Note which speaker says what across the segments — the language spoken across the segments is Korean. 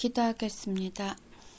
Speaker 1: 기도하겠습니다.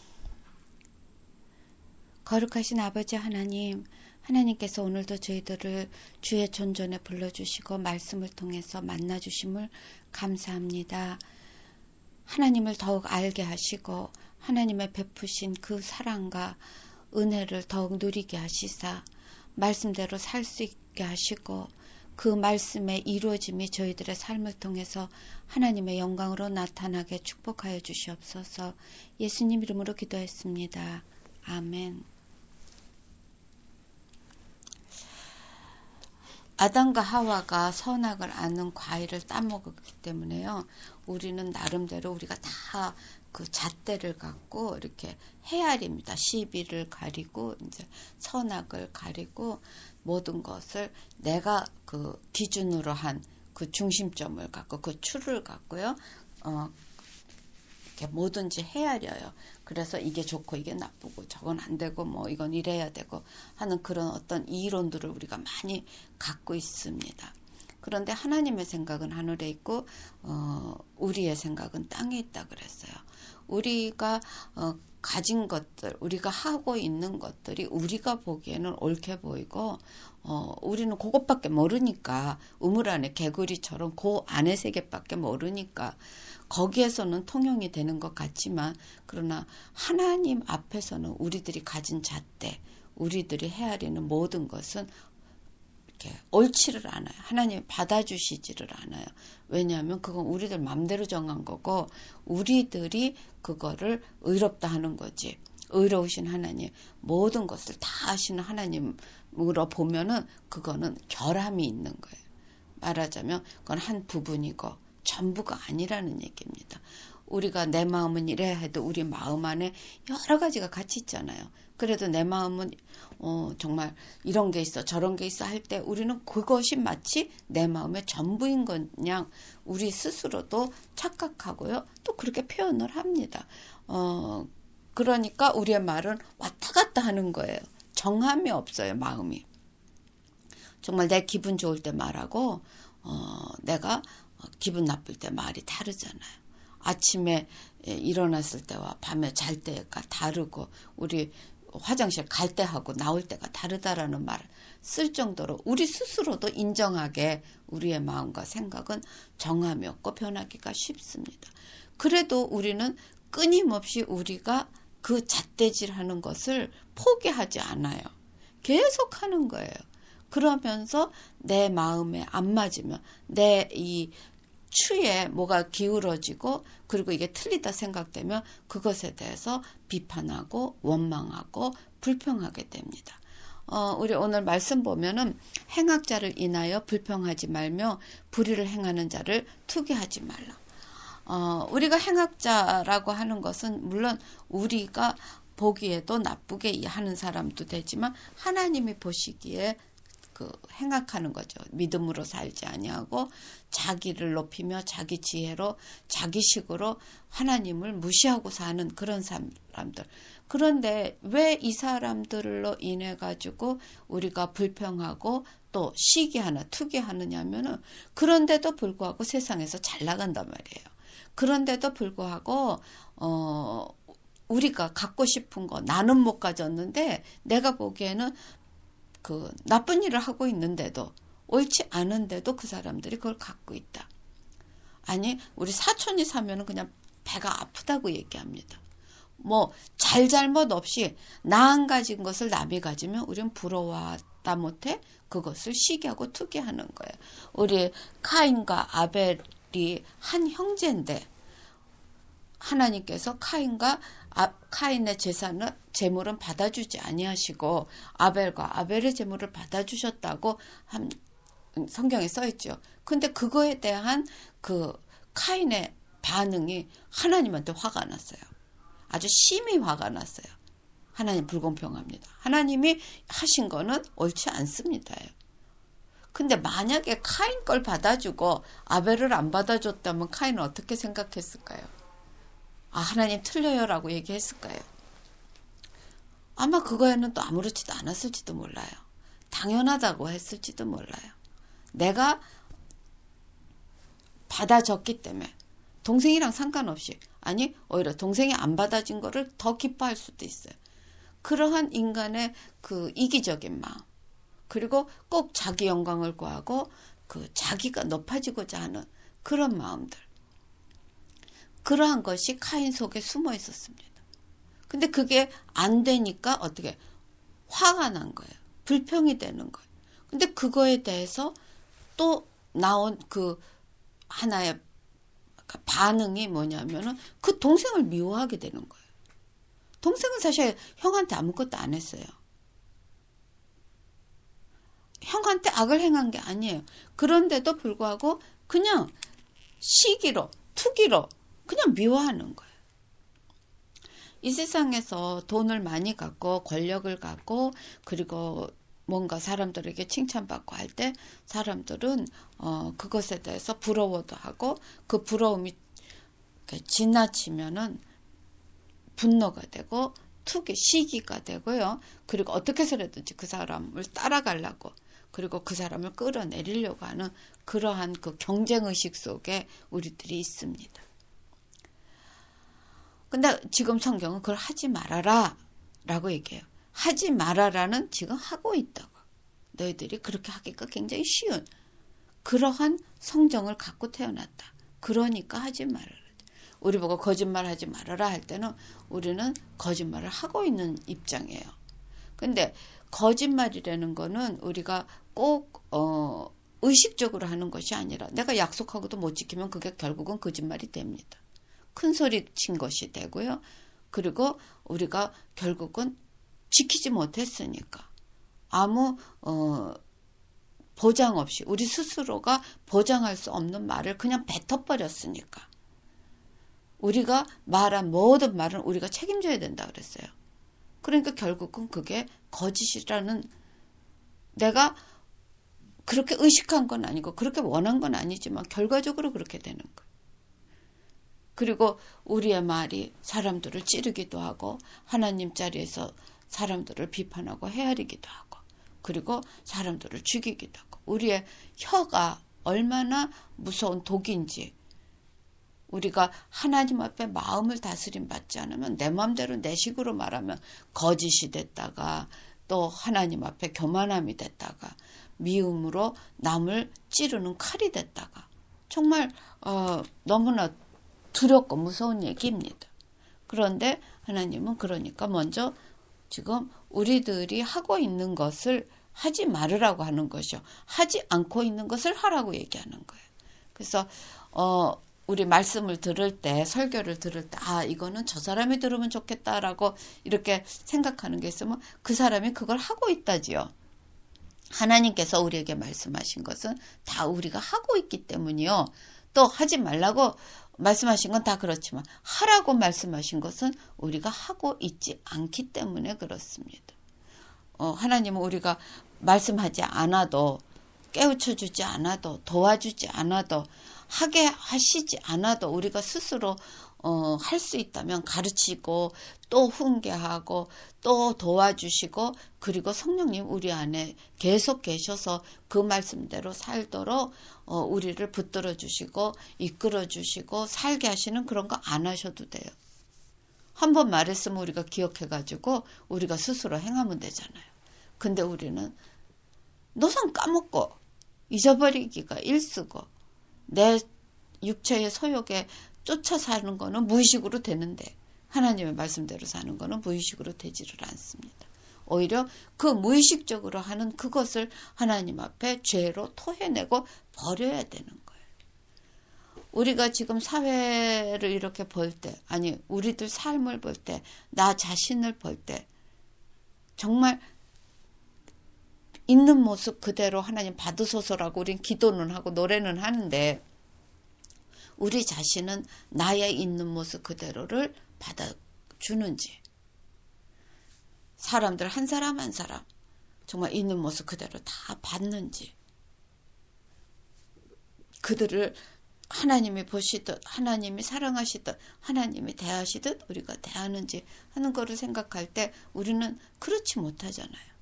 Speaker 1: 거룩하신 아버지 하나님, 하나님께서 오늘도 저희들을 주의 존전에 불러주시고 말씀을 통해서 만나주심을 감사합니다. 하나님을 더욱 알게 하시고 하나님의 베푸신 그 사랑과 은혜를 더욱 누리게 하시사 말씀대로 살 수 있게 하시고 그 말씀의 이루어짐이 저희들의 삶을 통해서 하나님의 영광으로 나타나게 축복하여 주시옵소서. 예수님 이름으로 기도했습니다. 아멘. 아담과 하와가 선악을 아는 과일을 따먹었기 때문에요. 우리는 나름대로 우리가 다 그 잣대를 갖고 이렇게 헤아립니다. 시비를 가리고 이제 선악을 가리고 모든 것을 내가 그 기준으로 한 그 중심점을 갖고 그 추를 갖고요. 이렇게 뭐든지 헤아려요. 그래서 이게 좋고 이게 나쁘고 저건 안 되고 뭐 이건 이래야 되고 하는 그런 어떤 이론들을 우리가 많이 갖고 있습니다. 그런데 하나님의 생각은 하늘에 있고 우리의 생각은 땅에 있다 그랬어요. 우리가 가진 것들, 우리가 하고 있는 것들이 우리가 보기에는 옳게 보이고 우리는 그것밖에 모르니까 우물 안에 개구리처럼 그 안의 세계밖에 모르니까 거기에서는 통용이 되는 것 같지만 그러나 하나님 앞에서는 우리들이 가진 잣대, 우리들이 헤아리는 모든 것은 이렇게 옳지를 않아요. 하나님이 받아주시지를 않아요. 왜냐하면 그건 우리들 맘대로 정한 거고 우리들이 그거를 의롭다 하는 거지. 의로우신 하나님, 모든 것을 다 아시는 하나님으로 보면은 그거는 결함이 있는 거예요. 말하자면 그건 한 부분이고 전부가 아니라는 얘기입니다. 우리가 내 마음은 이래야 해도 우리 마음 안에 여러 가지가 같이 있잖아요. 그래도 내 마음은 정말 이런 게 있어 저런 게 있어 할 때 우리는 그것이 마치 내 마음의 전부인 것 그냥 우리 스스로도 착각하고요. 또 그렇게 표현을 합니다. 그러니까 우리의 말은 왔다 갔다 하는 거예요. 정함이 없어요. 마음이. 정말 내 기분 좋을 때 말하고 내가 기분 나쁠 때 말이 다르잖아요. 아침에 일어났을 때와 밤에 잘 때가 다르고 우리 화장실 갈 때하고 나올 때가 다르다라는 말을 쓸 정도로 우리 스스로도 인정하게 우리의 마음과 생각은 정함이 없고 변하기가 쉽습니다. 그래도 우리는 끊임없이 우리가 그 잣대질하는 것을 포기하지 않아요. 계속 하는 거예요. 그러면서 내 마음에 안 맞으면 내 이 추에 뭐가 기울어지고 그리고 이게 틀리다 생각되면 그것에 대해서 비판하고 원망하고 불평하게 됩니다. 우리 오늘 말씀 보면은 행악자를 인하여 불평하지 말며 불의를 행하는 자를 투기하지 말라. 우리가 행악자라고 하는 것은 물론 우리가 보기에도 나쁘게 하는 사람도 되지만 하나님이 보시기에 행악하는 거죠. 믿음으로 살지 아니하고 자기를 높이며 자기 지혜로 자기식으로 하나님을 무시하고 사는 그런 사람들. 그런데 왜 이 사람들로 인해 가지고 우리가 불평하고 또 시기하나 투기하느냐면은 그런데도 불구하고 세상에서 잘 나간단 말이에요. 그런데도 불구하고 우리가 갖고 싶은 거 나는 못 가졌는데 내가 보기에는 그 나쁜 일을 하고 있는데도 옳지 않은데도 그 사람들이 그걸 갖고 있다. 아니 우리 사촌이 사면은 그냥 배가 아프다고 얘기합니다. 뭐 잘잘못 없이 나 안 가진 것을 남이 가지면 우리는 부러워하다 못해 그것을 시기하고 투기하는 거예요. 우리 카인과 아벨이 한 형제인데 하나님께서 카인의 재물은 받아주지 아니하시고 아벨과 아벨의 재물을 받아주셨다고 성경에 써있죠. 근데 그거에 대한 그 카인의 반응이 하나님한테 화가 났어요. 아주 심히 화가 났어요. 하나님 불공평합니다. 하나님이 하신 거는 옳지 않습니다. 근데 만약에 카인 걸 받아주고 아벨을 안 받아줬다면 카인은 어떻게 생각했을까요? 하나님 틀려요라고 얘기했을까요? 아마 그거에는 또 아무렇지도 않았을지도 몰라요. 당연하다고 했을지도 몰라요. 내가 받아줬기 때문에 동생이랑 상관없이, 아니 오히려 동생이 안 받아진 거를 더 기뻐할 수도 있어요. 그러한 인간의 그 이기적인 마음, 그리고 꼭 자기 영광을 구하고 그 자기가 높아지고자 하는 그런 마음들, 그러한 것이 카인 속에 숨어 있었습니다. 근데 그게 안 되니까 어떻게 화가 난 거예요. 불평이 되는 거예요. 근데 그거에 대해서 또 나온 그 하나의 반응이 뭐냐면은 그 동생을 미워하게 되는 거예요. 동생은 사실 형한테 아무것도 안 했어요. 형한테 악을 행한 게 아니에요. 그런데도 불구하고 그냥 시기로, 투기로 그냥 미워하는 거예요. 이 세상에서 돈을 많이 갖고 권력을 갖고 그리고 뭔가 사람들에게 칭찬받고 할 때 사람들은 그것에 대해서 부러워도 하고 그 부러움이 지나치면은 분노가 되고 투기, 시기가 되고요. 그리고 어떻게 해서라든지 그 사람을 따라가려고 그리고 그 사람을 끌어내리려고 하는 그러한 그 경쟁의식 속에 우리들이 있습니다. 근데 지금 성경은 그걸 하지 말아라 라고 얘기해요. 하지 말아라는 지금 하고 있다고. 너희들이 그렇게 하기가 굉장히 쉬운 그러한 성정을 갖고 태어났다. 그러니까 하지 말아라. 우리 보고 거짓말 하지 말아라 할 때는 우리는 거짓말을 하고 있는 입장이에요. 근데 거짓말이라는 거는 우리가 꼭 의식적으로 하는 것이 아니라 내가 약속하고도 못 지키면 그게 결국은 거짓말이 됩니다. 큰 소리 친 것이 되고요. 그리고 우리가 결국은 지키지 못했으니까 아무 보장 없이 우리 스스로가 보장할 수 없는 말을 그냥 뱉어버렸으니까 우리가 말한 모든 말은 우리가 책임져야 된다 그랬어요. 그러니까 결국은 그게 거짓이라는 내가 그렇게 의식한 건 아니고 그렇게 원한 건 아니지만 결과적으로 그렇게 되는 거예요. 그리고 우리의 말이 사람들을 찌르기도 하고 하나님 자리에서 사람들을 비판하고 헤아리기도 하고 그리고 사람들을 죽이기도 하고 우리의 혀가 얼마나 무서운 독인지 우리가 하나님 앞에 마음을 다스림 받지 않으면 내 마음대로 내 식으로 말하면 거짓이 됐다가 또 하나님 앞에 교만함이 됐다가 미움으로 남을 찌르는 칼이 됐다가 정말 너무나 두렵고 무서운 얘기입니다. 그런데 하나님은 그러니까 먼저 지금 우리들이 하고 있는 것을 하지 말으라고 하는 것이요. 하지 않고 있는 것을 하라고 얘기하는 거예요. 그래서 우리 말씀을 들을 때 설교를 들을 때 이거는 저 사람이 들으면 좋겠다라고 이렇게 생각하는 게 있으면 그 사람이 그걸 하고 있다지요. 하나님께서 우리에게 말씀하신 것은 다 우리가 하고 있기 때문이요. 또 하지 말라고 말씀하신 건 다 그렇지만 하라고 말씀하신 것은 우리가 하고 있지 않기 때문에 그렇습니다. 하나님은 우리가 말씀하지 않아도 깨우쳐주지 않아도 도와주지 않아도 하게 하시지 않아도 우리가 스스로 할 수 있다면 가르치고 또 훈계하고 또 도와주시고 그리고 성령님 우리 안에 계속 계셔서 그 말씀대로 살도록 우리를 붙들어 주시고 이끌어 주시고 살게 하시는 그런 거 안 하셔도 돼요. 한번 말했으면 우리가 기억해가지고 우리가 스스로 행하면 되잖아요. 근데 우리는 노상 까먹고 잊어버리기가 일쓰고 내 육체의 소욕에 쫓아 사는 거는 무의식으로 되는데 하나님의 말씀대로 사는 거는 무의식으로 되지를 않습니다. 오히려 그 무의식적으로 하는 그것을 하나님 앞에 죄로 토해내고 버려야 되는 거예요. 우리가 지금 사회를 이렇게 볼 때, 아니 우리들 삶을 볼 때, 나 자신을 볼 때 정말 있는 모습 그대로 하나님 받으소서라고 우린 기도는 하고 노래는 하는데 우리 자신은 나의 있는 모습 그대로를 받아주는지 사람들 한 사람 한 사람 정말 있는 모습 그대로 다 받는지 그들을 하나님이 보시듯 하나님이 사랑하시듯 하나님이 대하시듯 우리가 대하는지 하는 거를 생각할 때 우리는 그렇지 못하잖아요.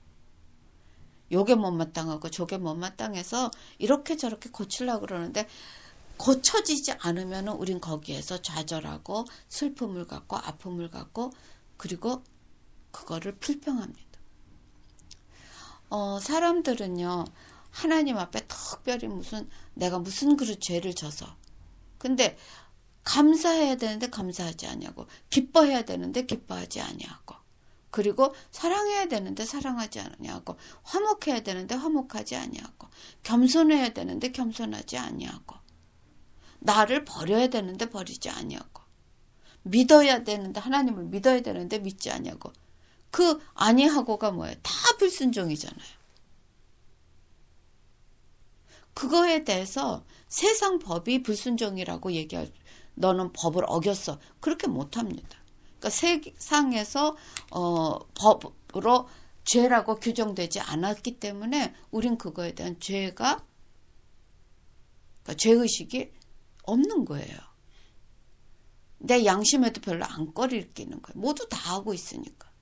Speaker 1: 요게 못마땅하고 저게 못마땅해서 이렇게 저렇게 고치려고 그러는데 고쳐지지 않으면 우린 거기에서 좌절하고 슬픔을 갖고 아픔을 갖고 그리고 그거를 불평합니다. 사람들은요, 하나님 앞에 특별히 내가 무슨 그릇 죄를 져서. 근데 감사해야 되는데 감사하지 아니하고, 기뻐해야 되는데 기뻐하지 아니하고, 그리고 사랑해야 되는데 사랑하지 아니하고, 화목해야 되는데 화목하지 아니하고, 겸손해야 되는데 겸손하지 아니하고, 나를 버려야 되는데 버리지 아니하고, 믿어야 되는데 하나님을 믿어야 되는데 믿지 아니하고, 그 아니하고가 뭐예요? 다 불순종이잖아요. 그거에 대해서 세상 법이 불순종이라고 얘기할, 너는 법을 어겼어. 그렇게 못합니다. 그러니까 세상에서 법으로 죄라고 규정되지 않았기 때문에 우린 그거에 대한 그러니까 죄의식이 없는 거예요. 내 양심에도 별로 안 꺼리끼는 거예요. 모두 다 하고 있으니까.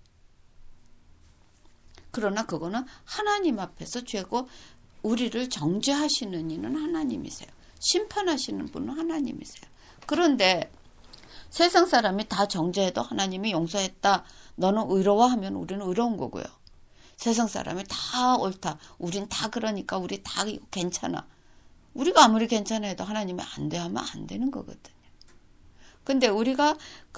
Speaker 1: 그러나 그거는 하나님 앞에서 죄고 우리를 정죄하시는 이는 하나님이세요. 심판하시는 분은 하나님이세요. 그런데 세상 사람이 다 정죄해도 하나님이 용서했다. 너는 의로워하면 우리는 의로운 거고요. 세상 사람이 다 옳다. 우린 다 그러니까 우리 다 괜찮아. 우리가 아무리 괜찮아 해도 하나님이 안 돼 하면 안 되는 거거든요. 근데 우리가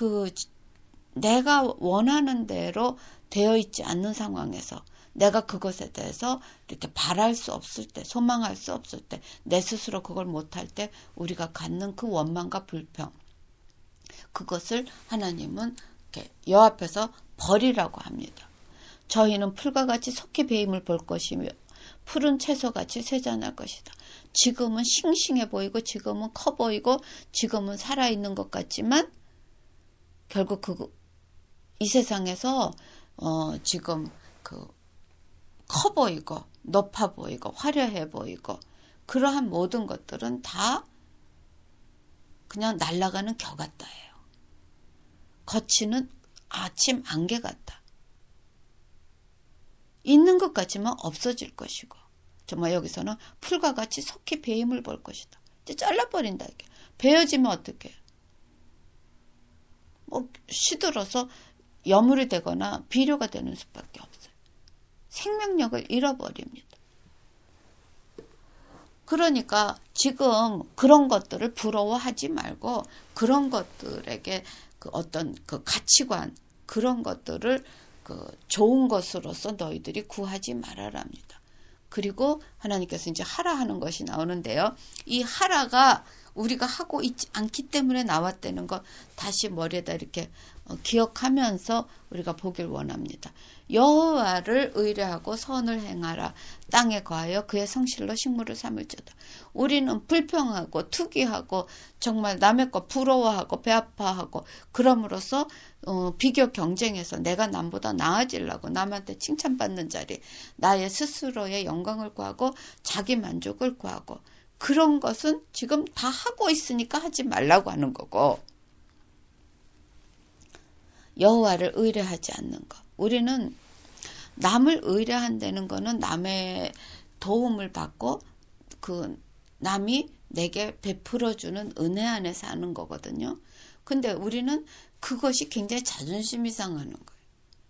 Speaker 1: 내가 원하는 대로 되어 있지 않는 상황에서 내가 그것에 대해서 이렇게 바랄 수 없을 때, 소망할 수 없을 때, 내 스스로 그걸 못할 때 우리가 갖는 그 원망과 불평, 그것을 하나님은 이렇게 여 앞에서 버리라고 합니다. 저희는 풀과 같이 속히 배임을 볼 것이며 푸른 채소같이 쇠잔할 것이다. 지금은 싱싱해 보이고 지금은 커 보이고 지금은 살아있는 것 같지만 결국 이 세상에서 지금 커 보이고 높아 보이고 화려해 보이고 그러한 모든 것들은 다 그냥 날아가는 겨 같다예요. 거치는 아침 안개 같다. 있는 것 같지만 없어질 것이고 정말 여기서는 풀과 같이 속히 배임을 볼 것이다. 이제 잘라버린다. 이게. 베어지면 어떡해요? 시들어서 여물이 되거나 비료가 되는 수밖에 없어요. 생명력을 잃어버립니다. 그러니까 지금 그런 것들을 부러워하지 말고 그런 것들에게 어떤 가치관 그런 것들을 좋은 것으로서 너희들이 구하지 말아랍니다. 그리고 하나님께서 이제 하라 하는 것이 나오는데요. 이 하라가 우리가 하고 있지 않기 때문에 나왔다는 거 다시 머리에다 이렇게 기억하면서 우리가 보길 원합니다. 여호와를 의뢰하고 선을 행하라. 땅에 거하여 그의 성실로 식물을 삼을지어다. 우리는 불평하고 투기하고 정말 남의 것 부러워하고 배아파하고 그럼으로써 비교 경쟁에서 내가 남보다 나아지려고 남한테 칭찬받는 자리 나의 스스로의 영광을 구하고 자기 만족을 구하고 그런 것은 지금 다 하고 있으니까 하지 말라고 하는 거고 여호와를 의뢰하지 않는 것. 우리는 남을 의뢰한다는 거는 남의 도움을 받고 남이 내게 베풀어주는 은혜 안에 사는 거거든요. 근데 우리는 그것이 굉장히 자존심이 상하는 거예요.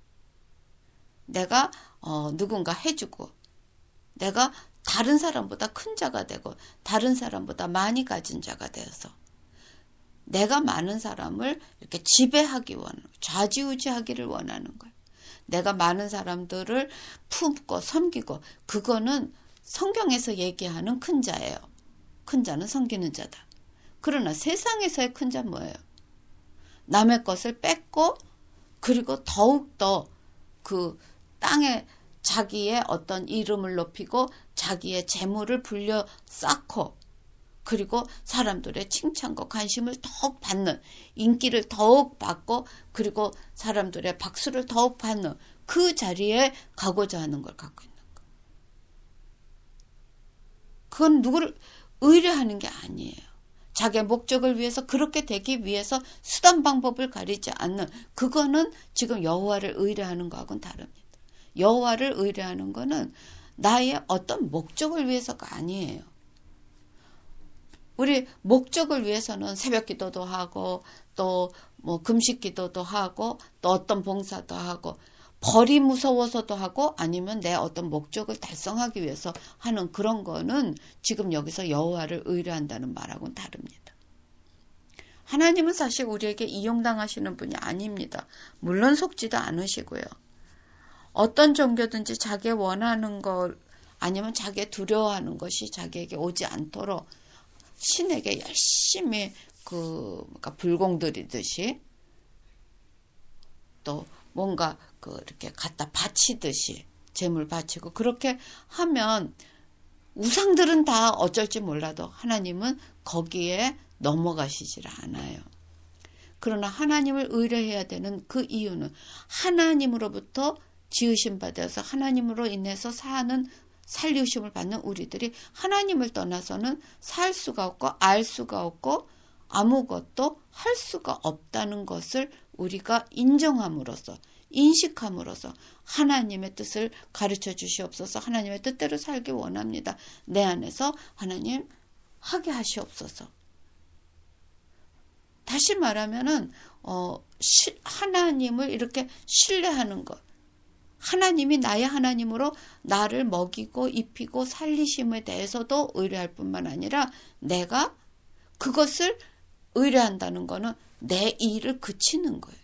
Speaker 1: 내가 누군가 해주고 내가 다른 사람보다 큰 자가 되고 다른 사람보다 많이 가진 자가 되어서 내가 많은 사람을 이렇게 지배하기 원하는 좌지우지하기를 원하는 거예요. 내가 많은 사람들을 품고 섬기고 그거는 성경에서 얘기하는 큰 자예요. 큰 자는 섬기는 자다. 그러나 세상에서의 큰 자는 뭐예요? 남의 것을 뺏고 그리고 더욱더 땅에 자기의 어떤 이름을 높이고 자기의 재물을 불려 쌓고 그리고 사람들의 칭찬과 관심을 더욱 받는 인기를 더욱 받고 그리고 사람들의 박수를 더욱 받는 그 자리에 가고자 하는 걸 갖고 있는 거. 그건 누구를 의뢰하는 게 아니에요. 자기의 목적을 위해서 그렇게 되기 위해서 수단 방법을 가리지 않는 그거는 지금 여호와를 의뢰하는 거하고는 다릅니다. 여호와를 의뢰하는 거는 나의 어떤 목적을 위해서가 아니에요. 우리 목적을 위해서는 새벽 기도도 하고 또 뭐 금식 기도도 하고 또 어떤 봉사도 하고 벌이 무서워서도 하고 아니면 내 어떤 목적을 달성하기 위해서 하는 그런 거는 지금 여기서 여호와를 의뢰한다는 말하고는 다릅니다. 하나님은 사실 우리에게 이용당하시는 분이 아닙니다. 물론 속지도 않으시고요. 어떤 종교든지 자기 원하는 것 아니면 자기 두려워하는 것이 자기에게 오지 않도록 신에게 열심히 그러니까 불공 들이듯이 또 뭔가 이렇게 갖다 바치듯이 재물 바치고 그렇게 하면 우상들은 다 어쩔지 몰라도 하나님은 거기에 넘어가시질 않아요. 그러나 하나님을 의뢰해야 되는 그 이유는 하나님으로부터 지으심 받아서 하나님으로 인해서 사는 살리우심을 받는 우리들이 하나님을 떠나서는 살 수가 없고 알 수가 없고 아무것도 할 수가 없다는 것을 우리가 인정함으로써 인식함으로써 하나님의 뜻을 가르쳐 주시옵소서. 하나님의 뜻대로 살기 원합니다. 내 안에서 하나님 하게 하시옵소서. 다시 말하면은 하나님을 이렇게 신뢰하는 것. 하나님이 나의 하나님으로 나를 먹이고 입히고 살리심에 대해서도 의뢰할 뿐만 아니라 내가 그것을 의뢰한다는 것은 내 일을 그치는 거예요.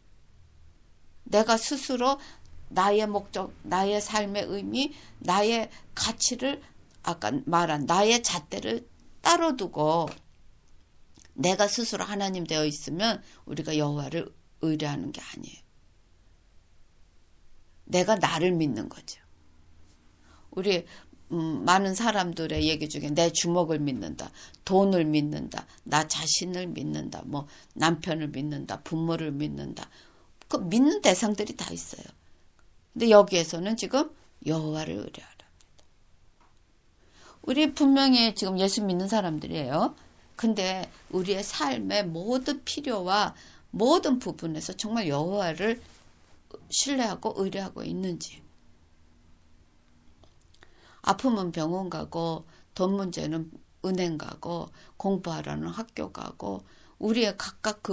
Speaker 1: 내가 스스로 나의 목적, 나의 삶의 의미, 나의 가치를 아까 말한 나의 잣대를 따로 두고 내가 스스로 하나님 되어 있으면 우리가 여호와를 의뢰하는 게 아니에요. 내가 나를 믿는 거죠. 우리 많은 사람들의 얘기 중에 내 주먹을 믿는다, 돈을 믿는다, 나 자신을 믿는다, 뭐 남편을 믿는다, 부모를 믿는다. 그 믿는 대상들이 다 있어요. 근데 여기에서는 지금 여호와를 의뢰하랍니다. 우리 분명히 지금 예수 믿는 사람들이에요. 근데 우리의 삶의 모든 필요와 모든 부분에서 정말 여호와를 신뢰하고 의뢰하고 있는지. 아프면 병원 가고 돈 문제는 은행 가고 공부하라는 학교 가고 우리의 각각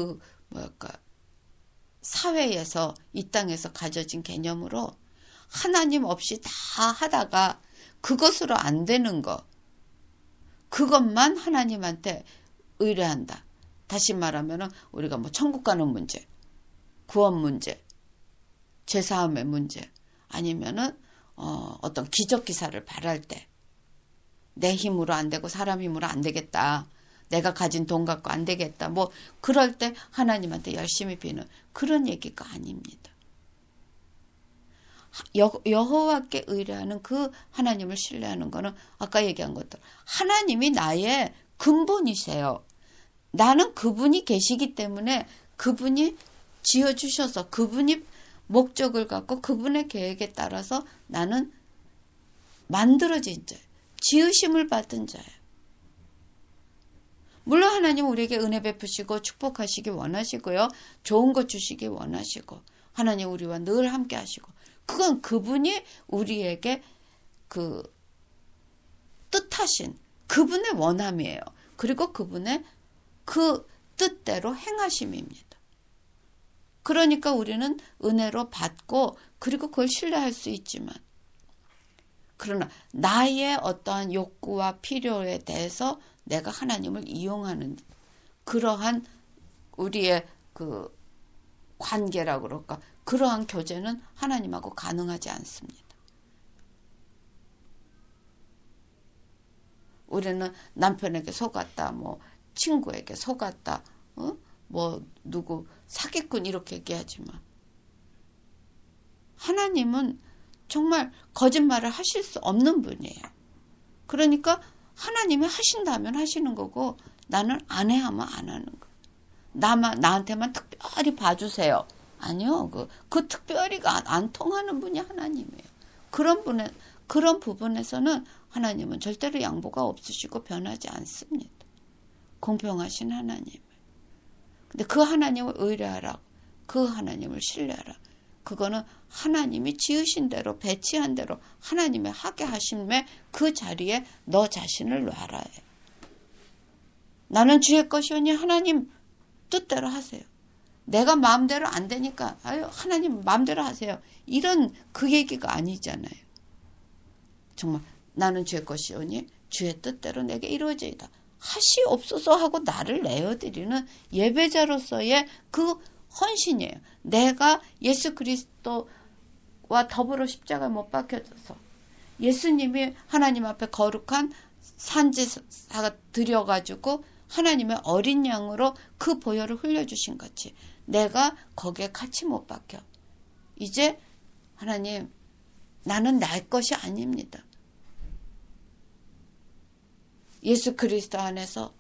Speaker 1: 사회에서 이 땅에서 가져진 개념으로 하나님 없이 다 하다가 그것으로 안 되는 거 그것만 하나님한테 의뢰한다. 다시 말하면 우리가 뭐 천국 가는 문제, 구원 문제, 죄사함의 문제 아니면은 어떤 기적 기사를 바랄 때 내 힘으로 안 되고 사람 힘으로 안 되겠다. 내가 가진 돈 갖고 안 되겠다. 뭐 그럴 때 하나님한테 열심히 비는 그런 얘기가 아닙니다. 여호와께 의뢰하는 그 하나님을 신뢰하는 거는 아까 얘기한 것들 하나님이 나의 근본이세요. 나는 그분이 계시기 때문에 그분이 지어주셔서 그분이 목적을 갖고 그분의 계획에 따라서 나는 만들어진 자예요. 지으심을 받은 자예요. 물론 하나님은 우리에게 은혜 베푸시고 축복하시기 원하시고요. 좋은 것 주시기 원하시고 하나님 우리와 늘 함께 하시고 그건 그분이 우리에게 그 뜻하신 그분의 원함이에요. 그리고 그분의 그 뜻대로 행하심입니다. 그러니까 우리는 은혜로 받고 그리고 그걸 신뢰할 수 있지만 그러나 나의 어떠한 욕구와 필요에 대해서 내가 하나님을 이용하는 그러한 우리의 그 관계라고 그럴까 그러한 교제는 하나님하고 가능하지 않습니다. 우리는 남편에게 속았다, 뭐 친구에게 속았다, 뭐 누구 사기꾼 이렇게 얘기하지만 하나님은 정말 거짓말을 하실 수 없는 분이에요. 그러니까 하나님이 하신다면 하시는 거고 나는 안 해 하면 안 하는 거예요. 나한테만 특별히 봐주세요. 아니요. 그 특별히가 안 통하는 분이 하나님이에요. 그런 부분에서는 하나님은 절대로 양보가 없으시고 변하지 않습니다. 공평하신 하나님. 근데 그 하나님을 의뢰하라. 그 하나님을 신뢰하라. 그거는 하나님이 지으신 대로 배치한 대로 하나님의 하게 하심에 그 자리에 너 자신을 놔라. 나는 주의 것이오니 하나님 뜻대로 하세요. 내가 마음대로 안 되니까 아유 하나님 마음대로 하세요. 이런 그 얘기가 아니잖아요. 정말 나는 주의 것이오니 주의 뜻대로 내게 이루어지이다. 하시옵소서 하고 나를 내어드리는 예배자로서의 그 헌신이에요. 내가 예수 그리스도와 더불어 십자가에 못 박혀져서 예수님이 하나님 앞에 거룩한 산지사가 드려가지고 하나님의 어린 양으로 그 보혈을 흘려주신 같이 내가 거기에 같이 못 박혀. 이제 하나님 나는 내 것이 아닙니다. 예수 그리스도 안에서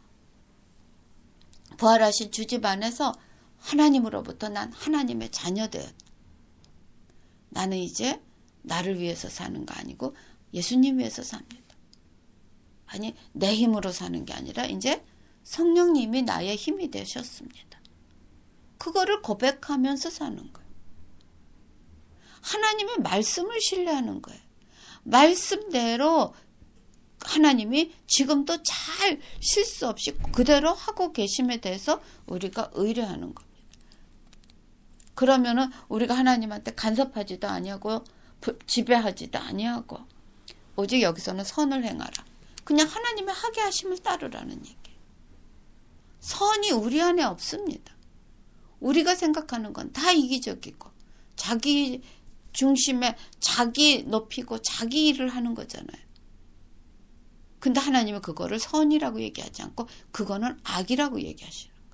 Speaker 1: 부활하신 주집 안에서 하나님으로부터 난 하나님의 자녀되었다. 나는 이제 나를 위해서 사는 거 아니고 예수님 위해서 삽니다. 아니 내 힘으로 사는 게 아니라 이제 성령님이 나의 힘이 되셨습니다. 그거를 고백하면서 사는 거예요. 하나님의 말씀을 신뢰하는 거예요. 말씀대로 하나님이 지금도 잘 실수 없이 그대로 하고 계심에 대해서 우리가 의뢰하는 겁니다. 그러면은 우리가 하나님한테 간섭하지도 아니하고 지배하지도 아니하고 오직 여기서는 선을 행하라. 그냥 하나님의 하게 하심을 따르라는 얘기예요. 선이 우리 안에 없습니다. 우리가 생각하는 건 다 이기적이고 자기 중심에 자기 높이고 자기 일을 하는 거잖아요. 근데 하나님은 그거를 선이라고 얘기하지 않고 그거는 악이라고 얘기하시는 거예요.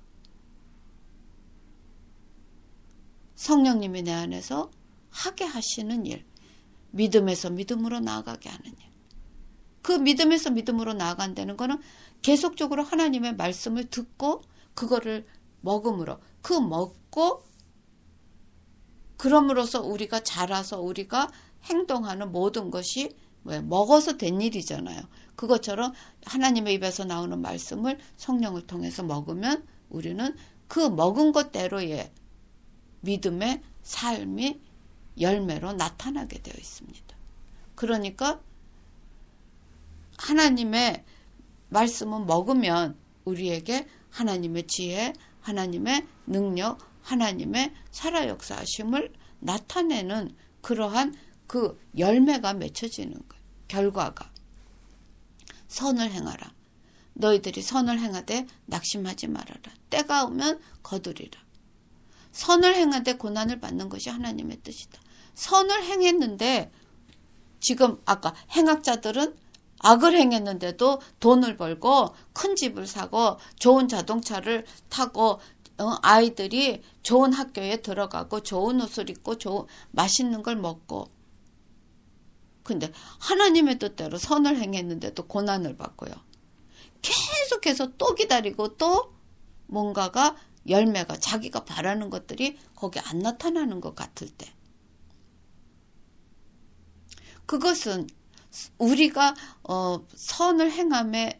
Speaker 1: 성령님이 내 안에서 하게 하시는 일, 믿음에서 믿음으로 나아가게 하는 일. 그 믿음에서 믿음으로 나아간다는 거는 계속적으로 하나님의 말씀을 듣고 그거를 먹음으로 그 먹고 그럼으로써 우리가 자라서 우리가 행동하는 모든 것이 먹어서 된 일이잖아요. 그것처럼 하나님의 입에서 나오는 말씀을 성령을 통해서 먹으면 우리는 그 먹은 것대로의 믿음의 삶이 열매로 나타나게 되어 있습니다. 그러니까 하나님의 말씀은 먹으면 우리에게 하나님의 지혜, 하나님의 능력, 하나님의 살아 역사하심을 나타내는 그러한 그 열매가 맺혀지는 거예요. 결과가. 선을 행하라. 너희들이 선을 행하되 낙심하지 말아라. 때가 오면 거두리라. 선을 행하되 고난을 받는 것이 하나님의 뜻이다. 선을 행했는데 지금 아까 행악자들은 악을 행했는데도 돈을 벌고 큰 집을 사고 좋은 자동차를 타고 아이들이 좋은 학교에 들어가고 좋은 옷을 입고 좋은 맛있는 걸 먹고 근데 하나님의 뜻대로 선을 행했는데도 고난을 받고요. 계속해서 또 기다리고 또 뭔가가 열매가 자기가 바라는 것들이 거기 안 나타나는 것 같을 때 그것은 우리가 선을 행함에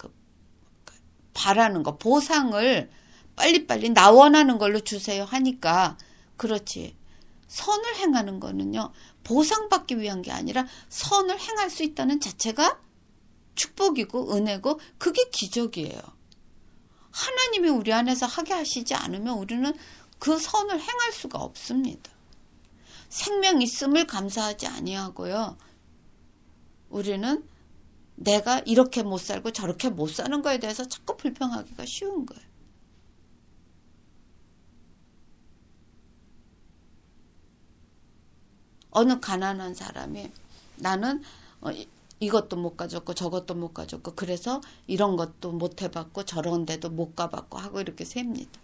Speaker 1: 바라는 거 보상을 빨리빨리 나 원하는 걸로 주세요 하니까 그렇지. 선을 행하는 거는요. 보상받기 위한 게 아니라 선을 행할 수 있다는 자체가 축복이고 은혜고 그게 기적이에요. 하나님이 우리 안에서 하게 하시지 않으면 우리는 그 선을 행할 수가 없습니다. 생명 있음을 감사하지 아니하고요. 우리는 내가 이렇게 못 살고 저렇게 못 사는 거에 대해서 자꾸 불평하기가 쉬운 거예요. 어느 가난한 사람이 나는 이것도 못 가졌고 저것도 못 가졌고 그래서 이런 것도 못 해봤고 저런 데도 못 가봤고 하고 이렇게 셉니다.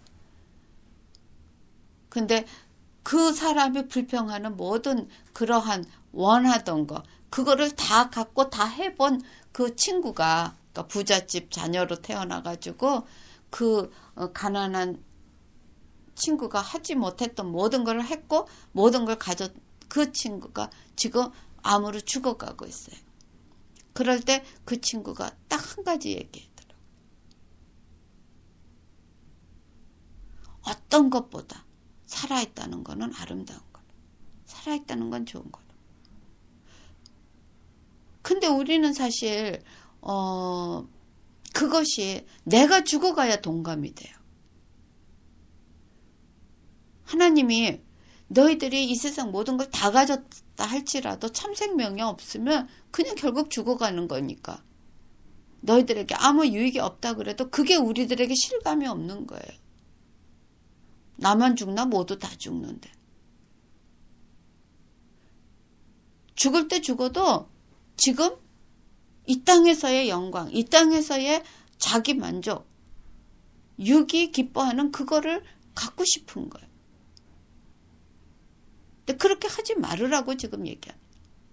Speaker 1: 근데 그 사람이 불평하는 모든 그러한 원하던 거 그거를 다 갖고 다 해본 그 친구가 그러니까 부잣집 자녀로 태어나가지고 그 가난한 친구가 하지 못했던 모든 걸 했고 모든 걸 가졌 그 친구가 지금 암으로 죽어가고 있어요. 그럴 때 그 친구가 딱 한 가지 얘기하더라고요. 어떤 것보다 살아있다는 거는 아름다운 거로. 살아있다는 건 좋은 거로. 근데 우리는 사실 그 그것이 내가 죽어가야 동감이 돼요. 하나님이 너희들이 이 세상 모든 걸 다 가졌다 할지라도 참 생명이 없으면 그냥 결국 죽어가는 거니까. 너희들에게 아무 유익이 없다 그래도 그게 우리들에게 실감이 없는 거예요. 나만 죽나 모두 다 죽는데. 죽을 때 죽어도 지금 이 땅에서의 영광, 이 땅에서의 자기 만족, 육이 기뻐하는 그거를 갖고 싶은 거예요. 근데 그렇게 하지 말으라고 지금 얘기합니다.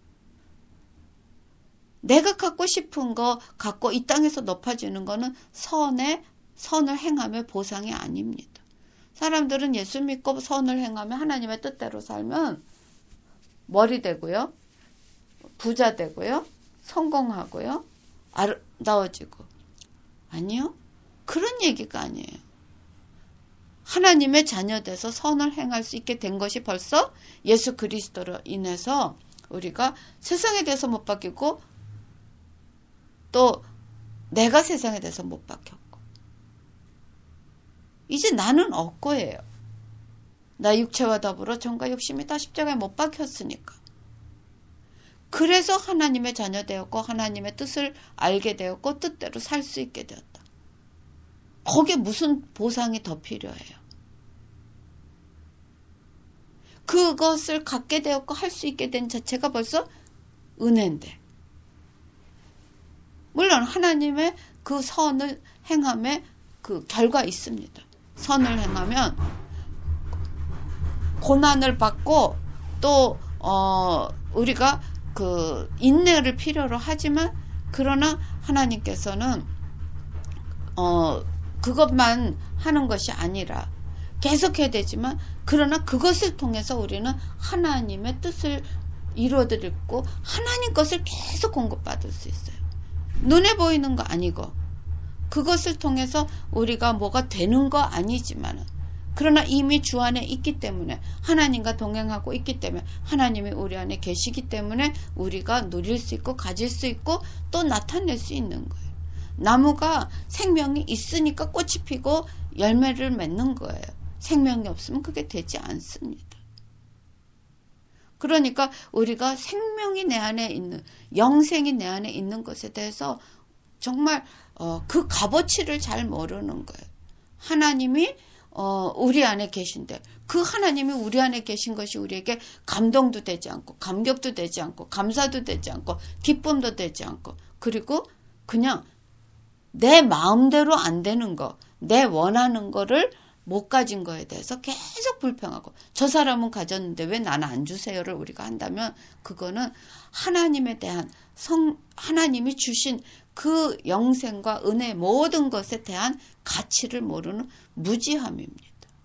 Speaker 1: 내가 갖고 싶은 거 갖고 이 땅에서 높아지는 거는 선을 행하며 보상이 아닙니다. 사람들은 예수 믿고 선을 행하며 하나님의 뜻대로 살면 머리 되고요, 부자 되고요, 성공하고요, 아름다워지고. 아니요. 그런 얘기가 아니에요. 하나님의 자녀 돼서 선을 행할 수 있게 된 것이 벌써 예수 그리스도로 인해서 우리가 세상에 대해서 못 바뀌고 또 내가 세상에 대해서 못 바뀌었고 이제 나는 없고예요. 나 육체와 더불어 정과 욕심이 다 십자가에 못 박혔으니까. 그래서 하나님의 자녀 되었고 하나님의 뜻을 알게 되었고 뜻대로 살 수 있게 되었다. 거기에 무슨 보상이 더 필요해요? 그것을 갖게 되었고 할 수 있게 된 자체가 벌써 은혜인데. 물론 하나님의 그 선을 행함에 그 결과 있습니다. 선을 행하면 고난을 받고 또 우리가 그 인내를 필요로 하지만 그러나 하나님께서는 그것만 하는 것이 아니라 계속해야 되지만 그러나 그것을 통해서 우리는 하나님의 뜻을 이루어드리고 하나님 것을 계속 공급받을 수 있어요. 눈에 보이는 거 아니고 그것을 통해서 우리가 뭐가 되는 거 아니지만 그러나 이미 주 안에 있기 때문에 하나님과 동행하고 있기 때문에 하나님이 우리 안에 계시기 때문에 우리가 누릴 수 있고 가질 수 있고 또 나타낼 수 있는 거예요. 나무가 생명이 있으니까 꽃이 피고 열매를 맺는 거예요. 생명이 없으면 그게 되지 않습니다. 그러니까 우리가 생명이 내 안에 있는, 영생이 내 안에 있는 것에 대해서 정말 그 값어치를 잘 모르는 거예요. 하나님이 우리 안에 계신데 그 하나님이 우리 안에 계신 것이 우리에게 감동도 되지 않고 감격도 되지 않고 감사도 되지 않고 기쁨도 되지 않고 그리고 그냥 내 마음대로 안 되는 거, 내 원하는 거를 못 가진 거에 대해서 계속 불평하고 저 사람은 가졌는데 왜 나는 안 주세요를 우리가 한다면 그거는 하나님에 대한 하나님이 주신 그 영생과 은혜 모든 것에 대한 가치를 모르는 무지함입니다.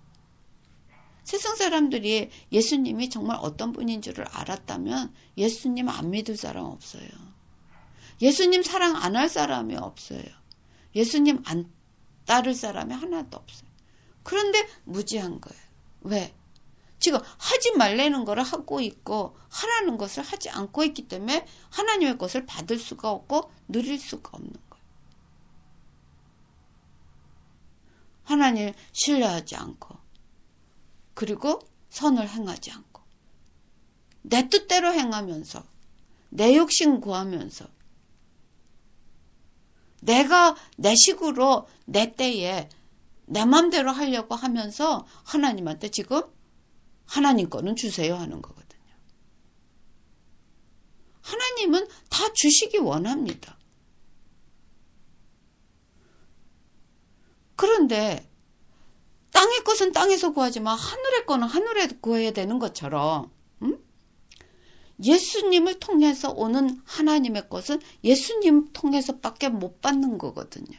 Speaker 1: 세상 사람들이 예수님이 정말 어떤 분인 줄을 알았다면 예수님 안 믿을 사람 없어요. 예수님 사랑 안 할 사람이 없어요. 예수님 안 따를 사람이 하나도 없어요. 그런데 무지한 거예요. 왜? 지금 하지 말라는 거를 하고 있고 하라는 것을 하지 않고 있기 때문에 하나님의 것을 받을 수가 없고 누릴 수가 없는 거예요. 하나님을 신뢰하지 않고 그리고 선을 행하지 않고 내 뜻대로 행하면서 내 욕심 구하면서 내가 내 식으로 내 때에 내 맘대로 하려고 하면서 하나님한테 지금 하나님 거는 주세요 하는 거거든요. 하나님은 다 주시기 원합니다. 그런데 땅의 것은 땅에서 구하지만 하늘의 거는 하늘에 구해야 되는 것처럼 예수님을 통해서 오는 하나님의 것은 예수님 통해서밖에 못 받는 거거든요.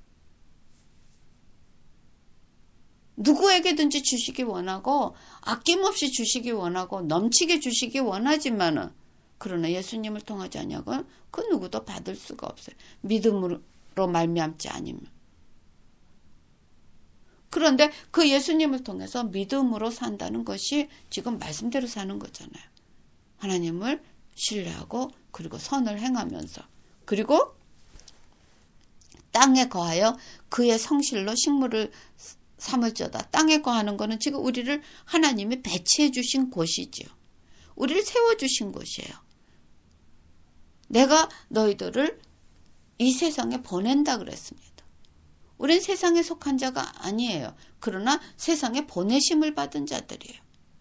Speaker 1: 누구에게든지 주시기 원하고 아낌없이 주시기 원하고 넘치게 주시기 원하지만은 그러나 예수님을 통하지 아니하고는 그 누구도 받을 수가 없어요. 믿음으로 말미암지 아니면. 그런데 그 예수님을 통해서 믿음으로 산다는 것이 지금 말씀대로 사는 거잖아요. 하나님을 신뢰하고 그리고 선을 행하면서 그리고 땅에 거하여 그의 성실로 식물을 삼을지어다. 땅에 거하는 거는 지금 우리를 하나님이 배치해 주신 곳이지요. 우리를 세워주신 곳이에요. 내가 너희들을 이 세상에 보낸다 그랬습니다. 우린 세상에 속한 자가 아니에요. 그러나 세상에 보내심을 받은 자들이에요.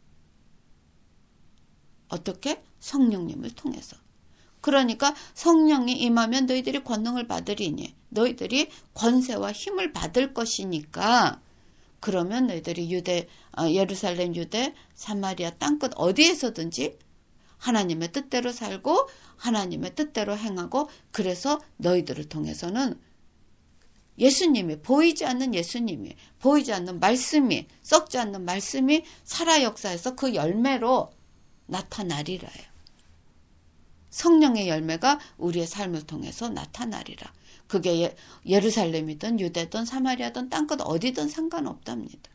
Speaker 1: 어떻게? 성령님을 통해서. 그러니까 성령이 임하면 너희들이 권능을 받으리니 너희들이 권세와 힘을 받을 것이니까 그러면 너희들이 예루살렘, 유대, 사마리아 땅끝 어디에서든지 하나님의 뜻대로 살고 하나님의 뜻대로 행하고 그래서 너희들을 통해서는 예수님이 보이지 않는 예수님이 보이지 않는 말씀이 썩지 않는 말씀이 살아 역사에서 그 열매로 나타나리라요. 성령의 열매가 우리의 삶을 통해서 나타나리라. 그게 예루살렘이든 유대든 사마리아든 땅끝 어디든 상관없답니다.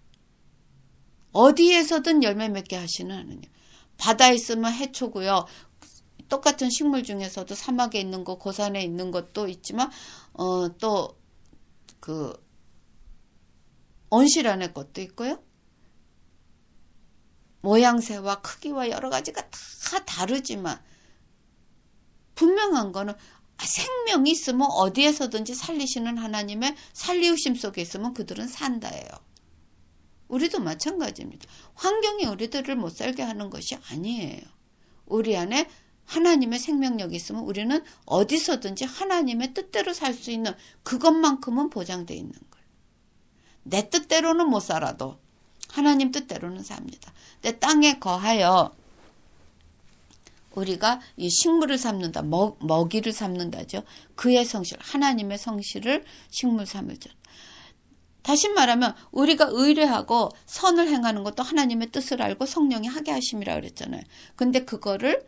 Speaker 1: 어디에서든 열매 맺게 하시는 하느님. 바다에 있으면 해초고요. 똑같은 식물 중에서도 사막에 있는 거, 고산에 있는 것도 있지만 또 그 온실 안의 것도 있고요. 모양새와 크기와 여러 가지가 다 다르지만 분명한 거는 생명이 있으면 어디에서든지 살리시는 하나님의 살리우심 속에 있으면 그들은 산다예요. 우리도 마찬가지입니다. 환경이 우리들을 못 살게 하는 것이 아니에요. 우리 안에 하나님의 생명력이 있으면 우리는 어디서든지 하나님의 뜻대로 살 수 있는 그것만큼은 보장되어 있는 거예요. 내 뜻대로는 못 살아도 하나님 뜻대로는 삽니다. 내 땅에 거하여 우리가 이 식물을 삼는다, 먹이를 삼는다죠. 그의 성실, 하나님의 성실을 식물 삼을죠. 다시 말하면 우리가 의뢰하고 선을 행하는 것도 하나님의 뜻을 알고 성령이 하게 하심이라 그랬잖아요. 근데 그거를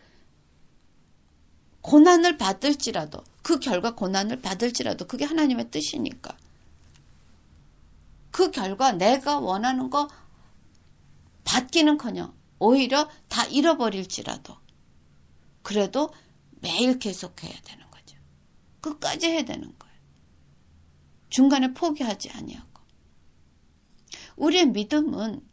Speaker 1: 고난을 받을지라도 그 결과 고난을 받을지라도 그게 하나님의 뜻이니까 그 결과 내가 원하는 거 받기는커녕 오히려 다 잃어버릴지라도 그래도 매일 계속해야 되는 거죠. 끝까지 해야 되는 거예요. 중간에 포기하지 아니하고. 우리의 믿음은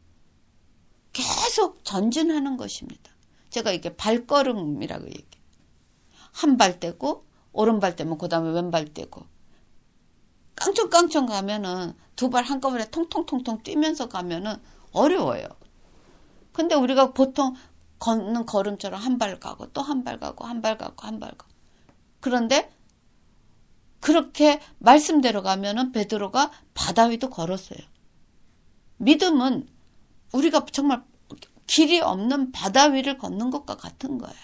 Speaker 1: 계속 전진하는 것입니다. 제가 이게 발걸음이라고 얘기해요. 한 발 떼고 오른발 떼면 그 다음에 왼발 떼고 깡총깡총 가면은 두 발 한꺼번에 통통통통 뛰면서 가면은 어려워요. 근데 우리가 보통 걷는 걸음처럼 한 발 가고 또 한 발 가고 한 발 가고 한 발 가고 그런데 그렇게 말씀대로 가면은 베드로가 바다 위도 걸었어요. 믿음은 우리가 정말 길이 없는 바다 위를 걷는 것과 같은 거예요.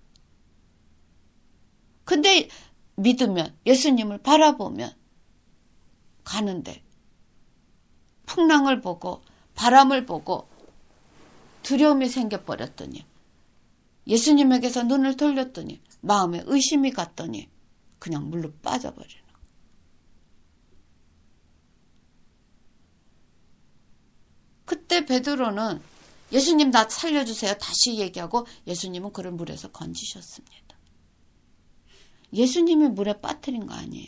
Speaker 1: 근데 믿으면 예수님을 바라보면 가는데 풍랑을 보고 바람을 보고 두려움이 생겨버렸더니 예수님에게서 눈을 돌렸더니 마음에 의심이 갔더니 그냥 물로 빠져버리는 거예요. 그때 베드로는 예수님 나 살려주세요 다시 얘기하고 예수님은 그를 물에서 건지셨습니다. 예수님이 물에 빠뜨린 거 아니에요.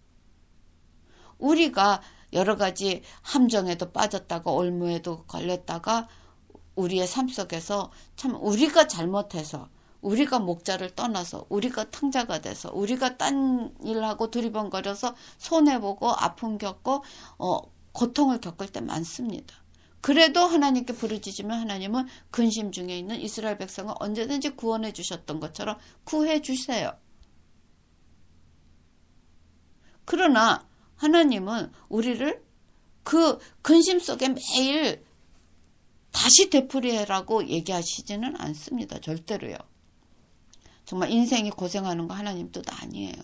Speaker 1: 우리가 여러 가지 함정에도 빠졌다가 올무에도 걸렸다가 우리의 삶 속에서 참 우리가 잘못해서 우리가 목자를 떠나서 우리가 탕자가 돼서 우리가 딴 일하고 두리번거려서 손해보고 아픔 겪고 고통을 겪을 때 많습니다. 그래도 하나님께 부르짖으면 하나님은 근심 중에 있는 이스라엘 백성을 언제든지 구원해 주셨던 것처럼 구해 주세요. 그러나 하나님은 우리를 그 근심 속에 매일 다시 되풀이해라고 얘기하시지는 않습니다. 절대로요. 정말 인생이 고생하는 거 하나님 뜻 아니에요.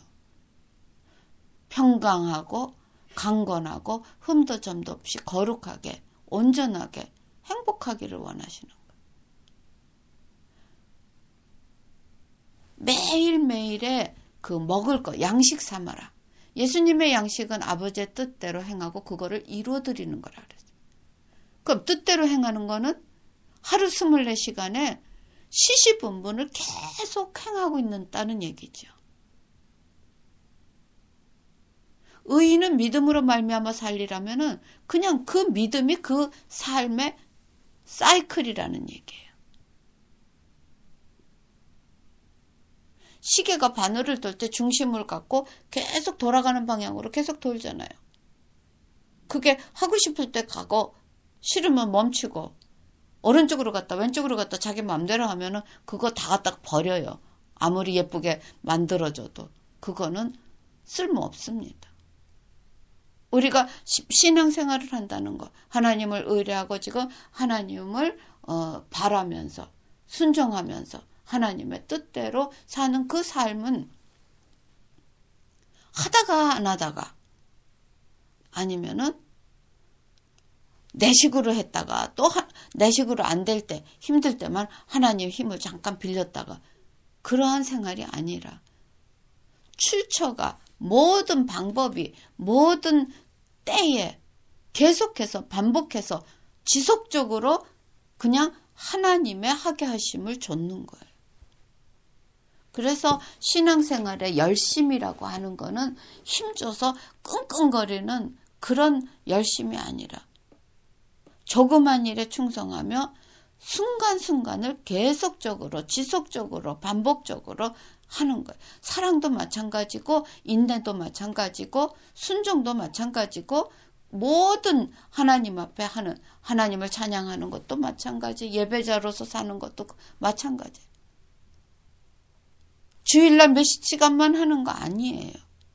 Speaker 1: 평강하고 강건하고 흠도 점도 없이 거룩하게 온전하게 행복하기를 원하시는 거예요. 매일매일의 그 먹을 거 양식 삼아라. 예수님의 양식은 아버지의 뜻대로 행하고 그거를 이루어드리는 거라 그랬어요. 그럼 뜻대로 행하는 거는 하루 24시간에 시시분분을 계속 행하고 있다는 얘기죠. 의인은 믿음으로 말미암아 살리라면은 그냥 그 믿음이 그 삶의 사이클이라는 얘기예요. 시계가 바늘을 돌 때 중심을 갖고 계속 돌아가는 방향으로 계속 돌잖아요. 그게 하고 싶을 때 가고 싫으면 멈추고 오른쪽으로 갔다 왼쪽으로 갔다 자기 마음대로 하면은 그거 다 갖다 버려요. 아무리 예쁘게 만들어줘도 그거는 쓸모없습니다. 우리가 신앙생활을 한다는 거, 하나님을 의뢰하고 지금 하나님을 바라면서 순종하면서 하나님의 뜻대로 사는 그 삶은 하다가 안 하다가 아니면은 내 식으로 했다가 또 내 식으로 안 될 때 힘들 때만 하나님 힘을 잠깐 빌렸다가 그러한 생활이 아니라 출처가 모든 방법이 모든 때에 계속해서 반복해서 지속적으로 그냥 하나님의 하게 하심을 좇는 거예요. 그래서 신앙생활의 열심이라고 하는 거는 힘줘서 끙끙거리는 그런 열심이 아니라 조그만 일에 충성하며 순간순간을 계속적으로 지속적으로 반복적으로 하는 거예요. 사랑도 마찬가지고 인내도 마찬가지고 순종도 마찬가지고 모든 하나님 앞에 하는 하나님을 찬양하는 것도 마찬가지 예배자로서 사는 것도 마찬가지. 주일날 몇 시간만 하는 거 아니에요.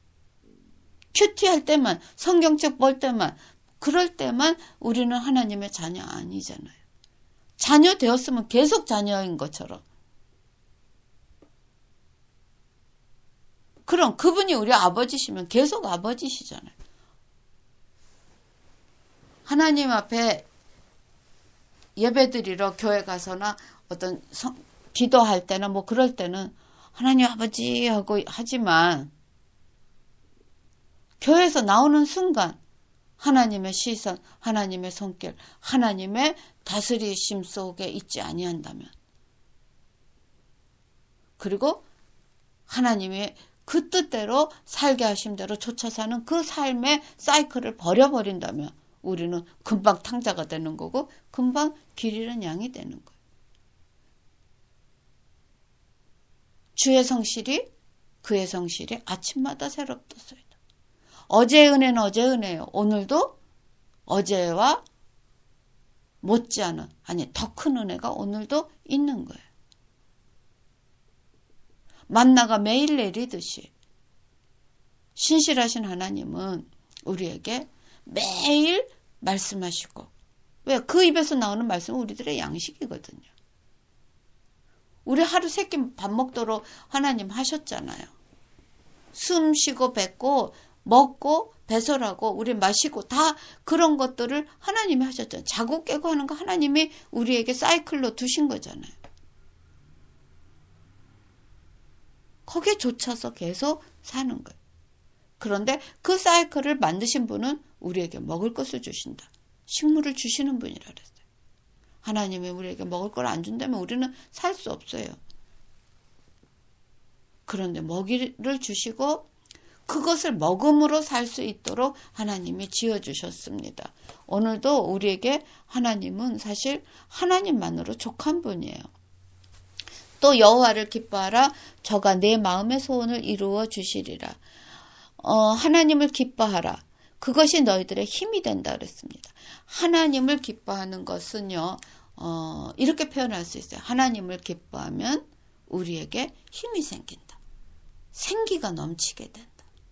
Speaker 1: 큐티할 때만 성경책 볼 때만 그럴 때만 우리는 하나님의 자녀 아니잖아요. 자녀 되었으면 계속 자녀인 것처럼. 그럼 그분이 우리 아버지시면 계속 아버지시잖아요. 하나님 앞에 예배드리러 교회 가서나 어떤 기도할 때나 뭐 그럴 때는 하나님 아버지 하고 하지만 교회에서 나오는 순간 하나님의 시선, 하나님의 손길, 하나님의 다스리심 속에 있지 아니한다면 그리고 하나님의 그 뜻대로 살게 하신 대로 쫓아 사는 그 삶의 사이클을 버려버린다면 우리는 금방 탕자가 되는 거고 금방 길 잃은 양이 되는 거예요. 주의 성실이 그의 성실이 아침마다 새롭도소이다. 어제의 은혜는 어제의 은혜예요. 오늘도 어제와 못지않은 아니 더 큰 은혜가 오늘도 있는 거예요. 만나가 매일 내리듯이 신실하신 하나님은 우리에게 매일 말씀하시고 왜? 그 입에서 나오는 말씀은 우리들의 양식이거든요. 우리 하루 세 끼 밥 먹도록 하나님 하셨잖아요. 숨 쉬고 뱉고 먹고 배설하고 우리 마시고 다 그런 것들을 하나님이 하셨잖아요. 자고 깨고 하는 거 하나님이 우리에게 사이클로 두신 거잖아요. 거기에 쫓아서 계속 사는 거예요. 그런데 그 사이클을 만드신 분은 우리에게 먹을 것을 주신다. 식물을 주시는 분이라 그랬어요. 하나님이 우리에게 먹을 걸 안 준다면 우리는 살 수 없어요. 그런데 먹이를 주시고 그것을 먹음으로 살 수 있도록 하나님이 지어주셨습니다. 오늘도 우리에게 하나님은 사실 하나님만으로 족한 분이에요. 또 여호와를 기뻐하라. 저가 내 마음의 소원을 이루어 주시리라. 하나님을 기뻐하라. 그것이 너희들의 힘이 된다 그랬습니다. 하나님을 기뻐하는 것은요. 이렇게 표현할 수 있어요. 하나님을 기뻐하면 우리에게 힘이 생긴다. 생기가 넘치게 된다.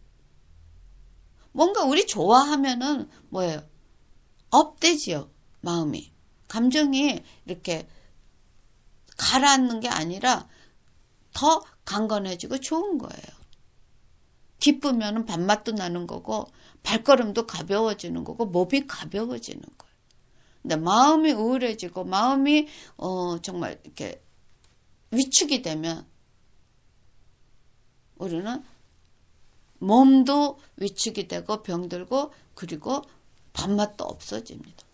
Speaker 1: 뭔가 우리 좋아하면은 뭐예요? 업되지요. 마음이. 감정이 이렇게 가라앉는 게 아니라 더 강건해지고 좋은 거예요. 기쁘면은 밥맛도 나는 거고 발걸음도 가벼워지는 거고 몸이 가벼워지는 거예요. 근데 마음이 우울해지고 마음이 정말 이렇게 위축이 되면 우리는 몸도 위축이 되고 병들고 그리고 밥맛도 없어집니다.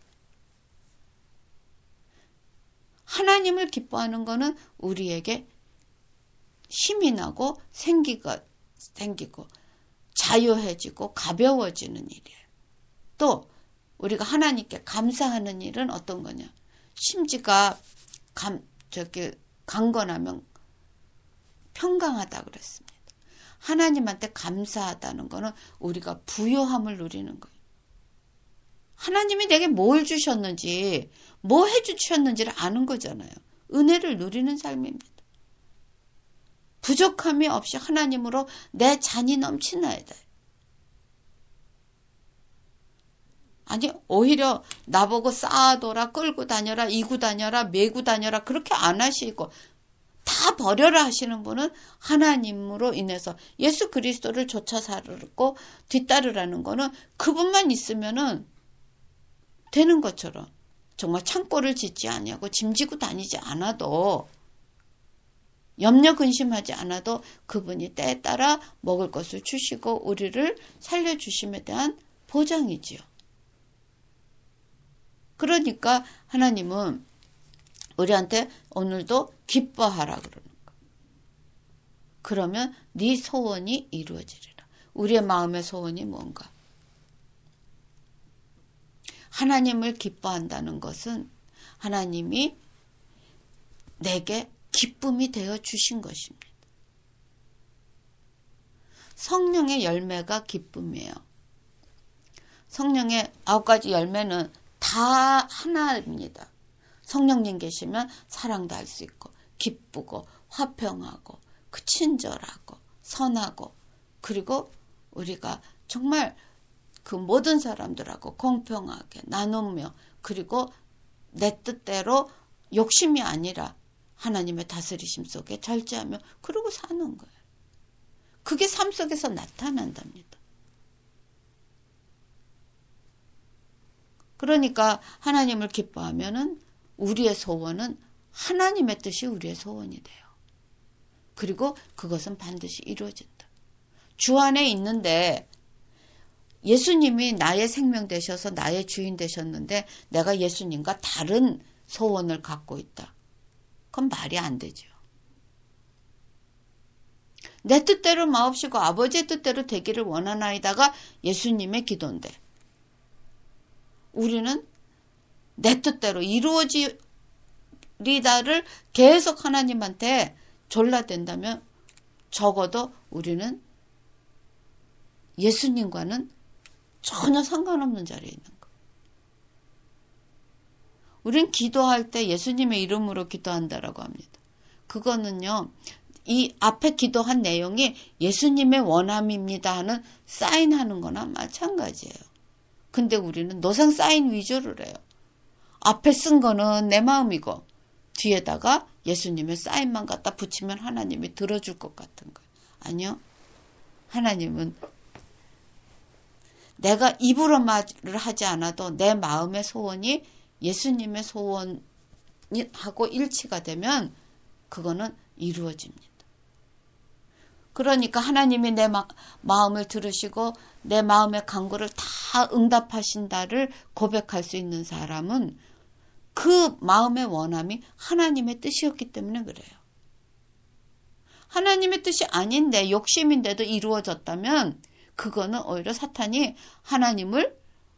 Speaker 1: 하나님을 기뻐하는 거는 우리에게 힘이 나고 생기가 생기고 자유해지고 가벼워지는 일이에요. 또 우리가 하나님께 감사하는 일은 어떤 거냐? 심지가 강건하면 평강하다 그랬습니다. 하나님한테 감사하다는 거는 우리가 부요함을 누리는 거예요. 하나님이 내게 뭘 주셨는지, 뭐 해주셨는지를 아는 거잖아요. 은혜를 누리는 삶입니다. 부족함이 없이 하나님으로 내 잔이 넘치나야 돼. 아니, 오히려 나보고 쌓아둬라, 끌고 다녀라, 이고 다녀라, 메고 다녀라, 그렇게 안 하시고, 다 버려라 하시는 분은 하나님으로 인해서 예수 그리스도를 쫓아 살고 뒤따르라는 거는 그분만 있으면은 되는 것처럼 정말 창고를 짓지 아니하고 짐지고 다니지 않아도 염려 근심하지 않아도 그분이 때에 따라 먹을 것을 주시고 우리를 살려주심에 대한 보장이지요. 그러니까 하나님은 우리한테 오늘도 기뻐하라 그러는 거. 그러면 네 소원이 이루어지리라. 우리의 마음의 소원이 뭔가? 하나님을 기뻐한다는 것은 하나님이 내게 기쁨이 되어 주신 것입니다. 성령의 열매가 기쁨이에요. 성령의 9가지 열매는 다 하나입니다. 성령님 계시면 사랑도 할 수 있고 기쁘고 화평하고 친절하고 선하고 그리고 우리가 정말 그 모든 사람들하고 공평하게 나누며 그리고 내 뜻대로 욕심이 아니라 하나님의 다스리심 속에 절제하며 그러고 사는 거예요. 그게 삶 속에서 나타난답니다. 그러니까 하나님을 기뻐하면은 우리의 소원은 하나님의 뜻이 우리의 소원이 돼요. 그리고 그것은 반드시 이루어진다. 주 안에 있는데 예수님이 나의 생명 되셔서 나의 주인 되셨는데 내가 예수님과 다른 소원을 갖고 있다. 그건 말이 안 되죠. 내 뜻대로 마옵시고 아버지의 뜻대로 되기를 원하나이다가 예수님의 기도인데 우리는 내 뜻대로 이루어지리다를 계속 하나님한테 졸라댄다면 적어도 우리는 예수님과는 전혀 상관없는 자리에 있는 거예요. 우린 기도할 때 예수님의 이름으로 기도한다라고 합니다. 그거는요. 이 앞에 기도한 내용이 예수님의 원함입니다 하는 사인하는 거나 마찬가지예요. 근데 우리는 노상 사인 위주로 해요. 앞에 쓴 거는 내 마음이고 뒤에다가 예수님의 사인만 갖다 붙이면 하나님이 들어줄 것 같은 거예요. 아니요. 하나님은 내가 입으로 말을 하지 않아도 내 마음의 소원이 예수님의 소원하고 일치가 되면 그거는 이루어집니다. 그러니까 하나님이 내 마음을 들으시고 내 마음의 간구를 다 응답하신다를 고백할 수 있는 사람은 그 마음의 원함이 하나님의 뜻이었기 때문에 그래요. 하나님의 뜻이 아닌데 욕심인데도 이루어졌다면 그거는 오히려 사탄이 하나님을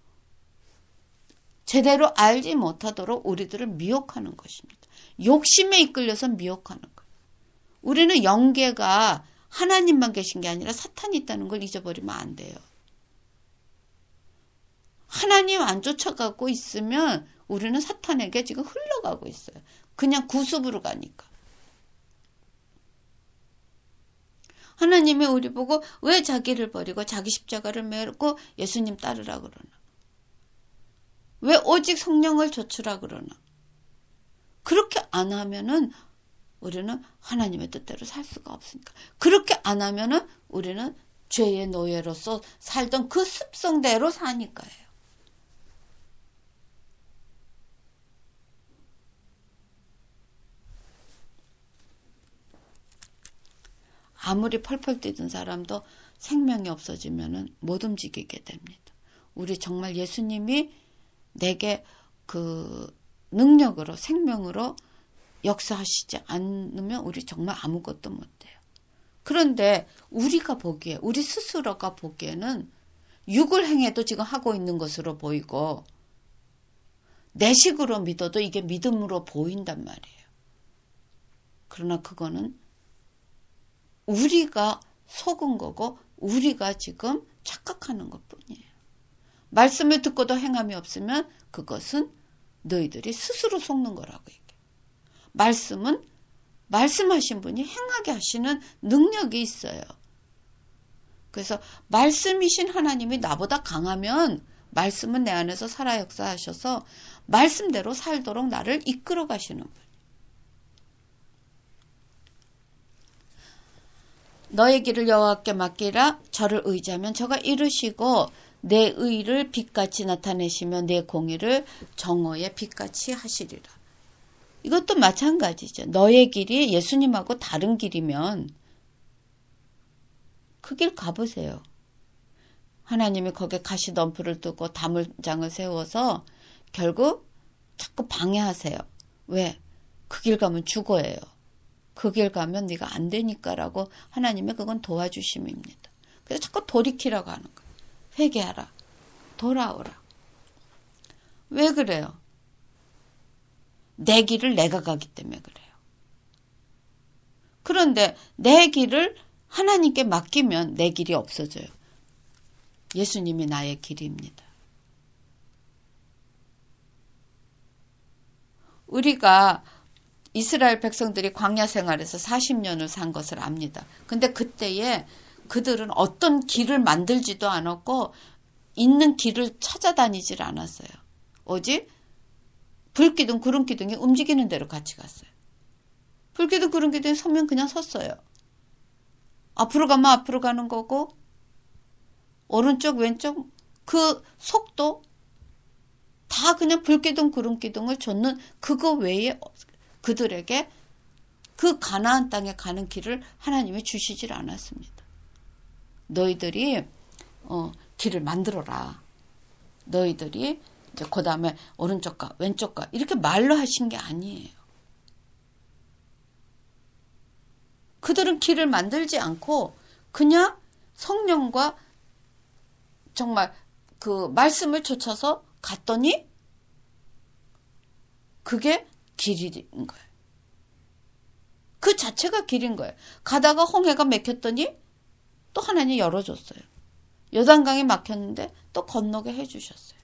Speaker 1: 제대로 알지 못하도록 우리들을 미혹하는 것입니다. 욕심에 이끌려서 미혹하는 거예요. 우리는 영계가 하나님만 계신 게 아니라 사탄이 있다는 걸 잊어버리면 안 돼요. 하나님 안 쫓아가고 있으면 우리는 사탄에게 지금 흘러가고 있어요. 그냥 구습으로 가니까. 하나님이 우리 보고 왜 자기를 버리고 자기 십자가를 메고 예수님 따르라 그러나? 왜 오직 성령을 좇으라 그러나? 그렇게 안 하면은 우리는 하나님의 뜻대로 살 수가 없으니까. 그렇게 안 하면은 우리는 죄의 노예로서 살던 그 습성대로 사니까예요. 아무리 펄펄 뛰던 사람도 생명이 없어지면은 못 움직이게 됩니다. 우리 정말 예수님이 내게 그 능력으로 생명으로 역사하시지 않으면 우리 정말 아무것도 못해요. 그런데 우리가 보기에, 우리 스스로가 보기에는 육을 행해도 지금 하고 있는 것으로 보이고 내 식으로 믿어도 이게 믿음으로 보인단 말이에요. 그러나 그거는 우리가 속은 거고 우리가 지금 착각하는 것뿐이에요. 말씀을 듣고도 행함이 없으면 그것은 너희들이 스스로 속는 거라고 얘기해요. 말씀은 말씀하신 분이 행하게 하시는 능력이 있어요. 그래서 말씀이신 하나님이 나보다 강하면 말씀은 내 안에서 살아 역사하셔서 말씀대로 살도록 나를 이끌어 가시는 분. 너의 길을 여호와께 맡기라. 저를 의지하면 저가 이루시고 내 의를 빛같이 나타내시며 내 공의를 정오의 빛같이 하시리라. 이것도 마찬가지죠. 너의 길이 예수님하고 다른 길이면 그 길 가보세요. 하나님이 거기에 가시덤불을 두고 다물장을 세워서 결국 자꾸 방해하세요. 왜? 그 길 가면 죽어예요. 그 길 가면 네가 안 되니까라고 하나님의 그건 도와주심입니다. 그래서 자꾸 돌이키라고 하는 거예요. 회개하라. 돌아오라. 왜 그래요? 내 길을 내가 가기 때문에 그래요. 그런데 내 길을 하나님께 맡기면 내 길이 없어져요. 예수님이 나의 길입니다. 우리가 이스라엘 백성들이 광야 생활에서 40년을 산 것을 압니다. 근데 그때에 그들은 어떤 길을 만들지도 않았고 있는 길을 찾아다니질 않았어요. 오직 불기둥, 구름기둥이 움직이는 대로 같이 갔어요. 불기둥, 구름기둥이 서면 그냥 섰어요. 앞으로 가면 앞으로 가는 거고 오른쪽, 왼쪽 그 속도 다 그냥 불기둥, 구름기둥을 줬는 그거 외에 그들에게 그 가나안 땅에 가는 길을 하나님이 주시질 않았습니다. 너희들이 길을 만들어라. 너희들이 이제 그 다음에 오른쪽과 왼쪽과 이렇게 말로 하신 게 아니에요. 그들은 길을 만들지 않고 그냥 성령과 정말 그 말씀을 쫓아서 갔더니 그게 길인 거예요. 그 자체가 길인 거예요. 가다가 홍해가 막혔더니 또 하나님이 열어줬어요. 요단강이 막혔는데 또 건너게 해주셨어요.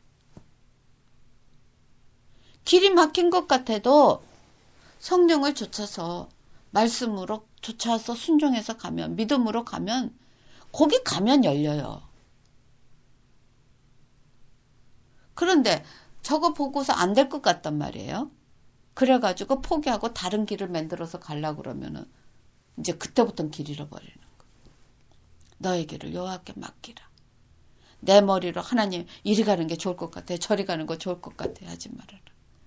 Speaker 1: 길이 막힌 것 같아도 성령을 쫓아서 말씀으로 쫓아서 순종해서 가면 믿음으로 가면 거기 가면 열려요. 그런데 저거 보고서 안 될 것 같단 말이에요. 그래가지고 포기하고 다른 길을 만들어서 가려고 그러면은 이제 그때부터는 길 잃어버리는 거예요. 너의 길을 여호와께 맡기라. 내 머리로 하나님 이리 가는 게 좋을 것 같아. 저리 가는 거 좋을 것 같아. 하지 말아라.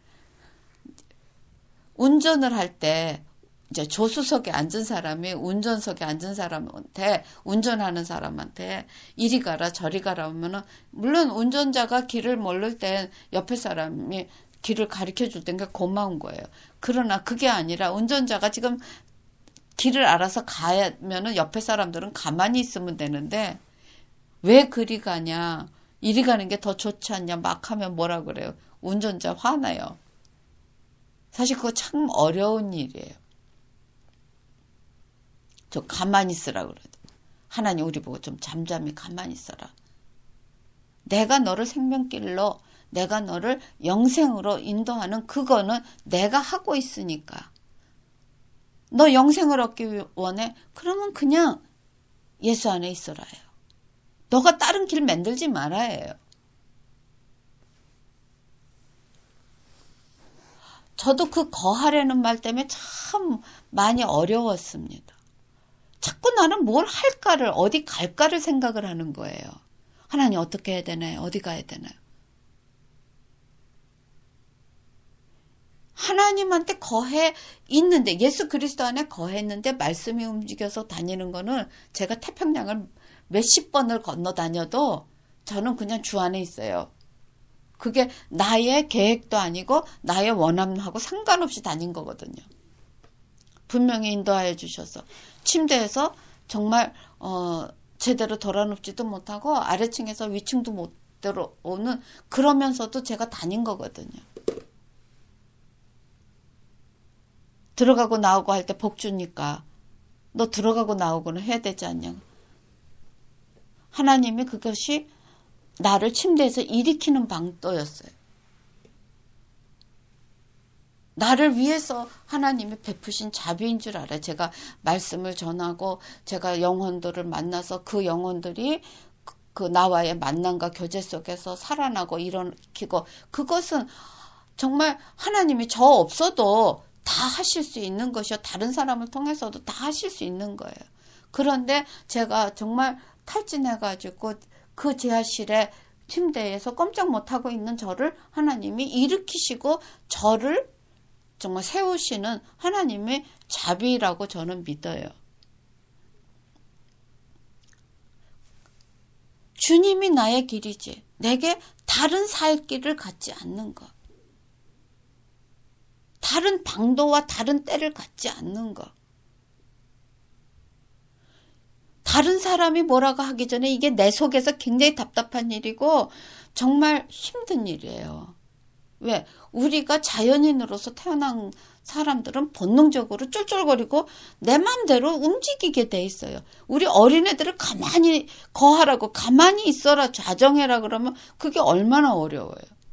Speaker 1: 운전을 할 때 이제 조수석에 앉은 사람이 운전석에 앉은 사람한테 운전하는 사람한테 이리 가라 저리 가라 하면은 물론 운전자가 길을 모를 땐 옆에 사람이 길을 가르쳐 줄 땐 고마운 거예요. 그러나 그게 아니라 운전자가 지금 길을 알아서 가면은 옆에 사람들은 가만히 있으면 되는데 왜 그리 가냐 이리 가는 게 더 좋지 않냐 막 하면 뭐라 그래요. 운전자 화나요. 사실 그거 참 어려운 일이에요. 좀 가만히 있으라 그래요. 하나님 우리 보고 좀 잠잠히 가만히 있어라. 내가 너를 생명길로 내가 너를 영생으로 인도하는 그거는 내가 하고 있으니까. 너 영생을 얻기 원해? 그러면 그냥 예수 안에 있어라 해요. 너가 다른 길 만들지 말아야 해요. 저도 그 거하려는 말 때문에 참 많이 어려웠습니다. 자꾸 나는 뭘 할까를 어디 갈까를 생각을 하는 거예요. 하나님 어떻게 해야 되나요? 어디 가야 되나요? 하나님한테 거해 있는데 예수 그리스도 안에 거했는데 말씀이 움직여서 다니는 거는 제가 태평양을 몇십 번을 건너 다녀도 저는 그냥 주 안에 있어요. 그게 나의 계획도 아니고 나의 원함하고 상관없이 다닌 거거든요. 분명히 인도하여 주셔서 침대에서 정말 제대로 돌아눕지도 못하고 아래층에서 위층도 못 들어오는, 그러면서도 제가 다닌 거거든요. 들어가고 나오고 할 때 복 주니까 너 들어가고 나오고는 해야 되지 않냐. 하나님이 그것이 나를 침대에서 일으키는 방도였어요. 나를 위해서 하나님이 베푸신 자비인 줄 알아요. 제가 말씀을 전하고 제가 영혼들을 만나서 그 영혼들이 그 나와의 만남과 교제 속에서 살아나고 일으키고, 그것은 정말 하나님이 저 없어도 다 하실 수 있는 것이요. 다른 사람을 통해서도 다 하실 수 있는 거예요. 그런데 제가 정말 탈진해가지고 그 지하실에 침대에서 꼼짝 못하고 있는 저를 하나님이 일으키시고 저를 정말 세우시는 하나님의 자비라고 저는 믿어요. 주님이 나의 길이지 내게 다른 살 길을 갖지 않는 것, 다른 방도와 다른 때를 갖지 않는 것, 다른 사람이 뭐라고 하기 전에 이게 내 속에서 굉장히 답답한 일이고 정말 힘든 일이에요. 왜? 우리가 자연인으로서 태어난 사람들은 본능적으로 쫄쫄거리고 내 마음대로 움직이게 돼 있어요. 우리 어린애들을 가만히 거하라고, 가만히 있어라, 좌정해라 그러면 그게 얼마나 어려워요.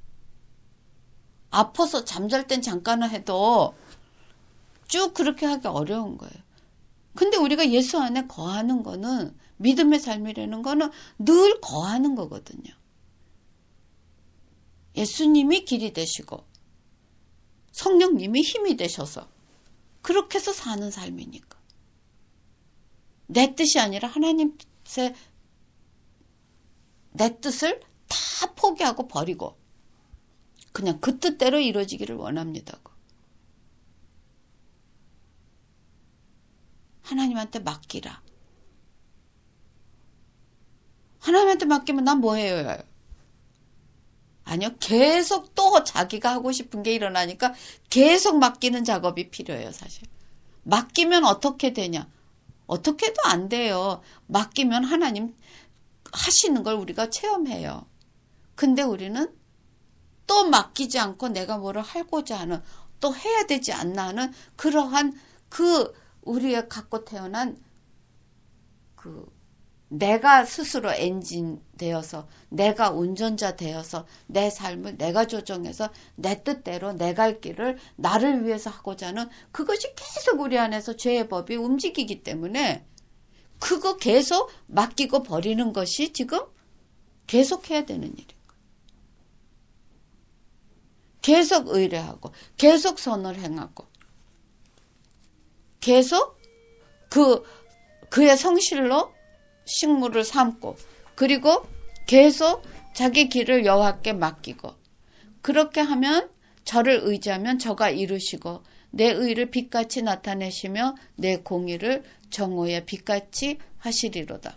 Speaker 1: 아파서 잠잘 땐 잠깐은 해도 쭉 그렇게 하기 어려운 거예요. 근데 우리가 예수 안에 거하는 거는, 믿음의 삶이라는 거는 늘 거하는 거거든요. 예수님이 길이 되시고 성령님이 힘이 되셔서 그렇게 해서 사는 삶이니까. 내 뜻이 아니라 하나님 뜻의, 내 뜻을 다 포기하고 버리고 그냥 그 뜻대로 이루어지기를 원합니다. 하나님한테 맡기라. 하나님한테 맡기면 난 뭐 해요? 아니요. 계속 또 자기가 하고 싶은 게 일어나니까 계속 맡기는 작업이 필요해요, 사실. 맡기면 어떻게 되냐? 어떻게 해도 안 돼요. 맡기면 하나님 하시는 걸 우리가 체험해요. 근데 우리는 또 맡기지 않고 내가 뭐를 하고자 하는, 또 해야 되지 않나 하는 그러한 우리가 갖고 태어난 내가 스스로 엔진 되어서, 내가 운전자 되어서 내 삶을 내가 조정해서 내 뜻대로 내 갈 길을 나를 위해서 하고자 하는 그것이 계속 우리 안에서 죄의 법이 움직이기 때문에 그거 계속 맡기고 버리는 것이 지금 계속 해야 되는 일인 거예요. 계속 의뢰하고 계속 선을 행하고 계속 그의 성실로 식물을 삼고, 그리고 계속 자기 길을 여호와께 맡기고, 그렇게 하면 저를 의지하면 저가 이루시고 내 의를 빛같이 나타내시며 내 공의를 정오의 빛같이 하시리로다.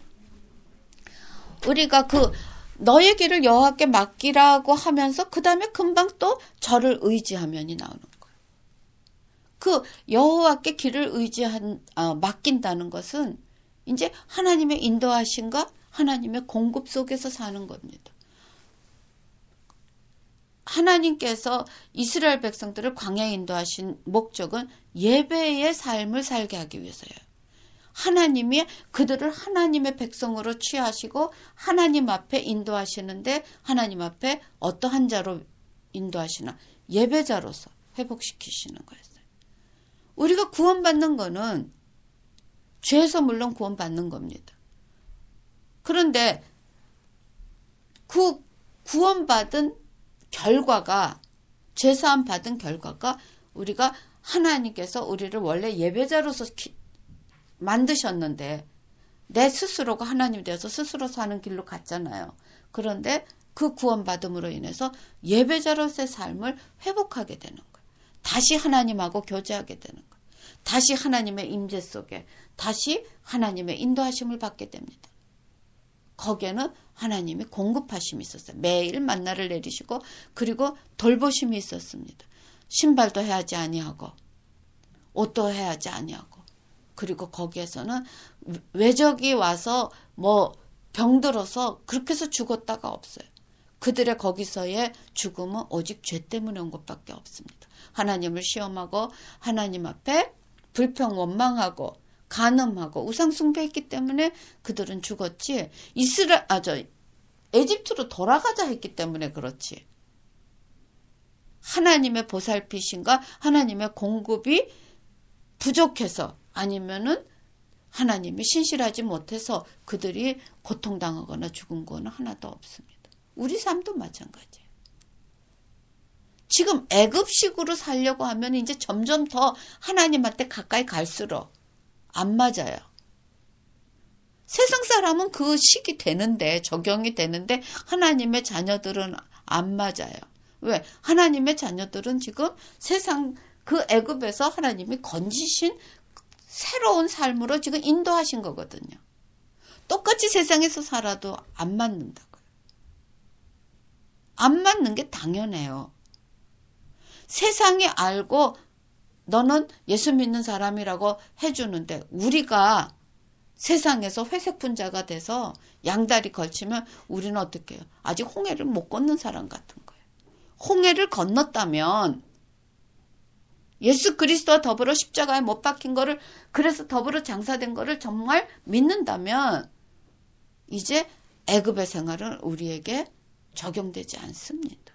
Speaker 1: 우리가 너의 길을 여호와께 맡기라고 하면서 그 다음에 금방 또 저를 의지하면이 나오는 거예요. 여호와께 길을 맡긴다는 것은 이제 하나님의 인도하심과 하나님의 공급 속에서 사는 겁니다. 하나님께서 이스라엘 백성들을 광야에 인도하신 목적은 예배의 삶을 살게 하기 위해서예요. 하나님이 그들을 하나님의 백성으로 취하시고 하나님 앞에 인도하시는데, 하나님 앞에 어떠한 자로 인도하시나? 예배자로서 회복시키시는 거였어요. 우리가 구원받는 거는 죄에서 물론 구원받는 겁니다. 그런데 그 구원받은 결과가, 죄사함 받은 결과가, 우리가 하나님께서 우리를 원래 예배자로서 만드셨는데 내 스스로가 하나님 되어서 스스로 사는 길로 갔잖아요. 그런데 그 구원받음으로 인해서 예배자로서의 삶을 회복하게 되는 거예요. 다시 하나님하고 교제하게 되는 거예요. 다시 하나님의 임재 속에, 다시 하나님의 인도하심을 받게 됩니다. 거기에는 하나님이 공급하심이 있었어요. 매일 만나를 내리시고, 그리고 돌보심이 있었습니다. 신발도 해야지 아니하고 옷도 해야지 아니하고 그리고 거기에서는 외적이 와서 뭐 병들어서 그렇게 해서 죽었다가 없어요. 그들의 거기서의 죽음은 오직 죄 때문에 온 것밖에 없습니다. 하나님을 시험하고 하나님 앞에 불평 원망하고 간음하고 우상 숭배했기 때문에 그들은 죽었지. 에집트로 돌아가자 했기 때문에 그렇지. 하나님의 보살피심과 하나님의 공급이 부족해서 아니면은 하나님이 신실하지 못해서 그들이 고통당하거나 죽은 거는 하나도 없습니다. 우리 삶도 마찬가지예요. 지금 애굽식으로 살려고 하면 이제 점점 더 하나님한테 가까이 갈수록 안 맞아요. 세상 사람은 그 식이 되는데 적용이 되는데 하나님의 자녀들은 안 맞아요. 왜? 하나님의 자녀들은 지금 세상 그 애굽에서 하나님이 건지신 새로운 삶으로 지금 인도하신 거거든요. 똑같이 세상에서 살아도 안 맞는다고요. 안 맞는 게 당연해요. 세상이 알고 너는 예수 믿는 사람이라고 해주는데 우리가 세상에서 회색분자가 돼서 양다리 걸치면 우리는 어떻게 해요? 아직 홍해를 못 건넌 사람 같은 거예요. 홍해를 건넜다면 예수 그리스도와 더불어 십자가에 못 박힌 거를 그래서 더불어 장사된 거를 정말 믿는다면 이제 애굽의 생활은 우리에게 적용되지 않습니다.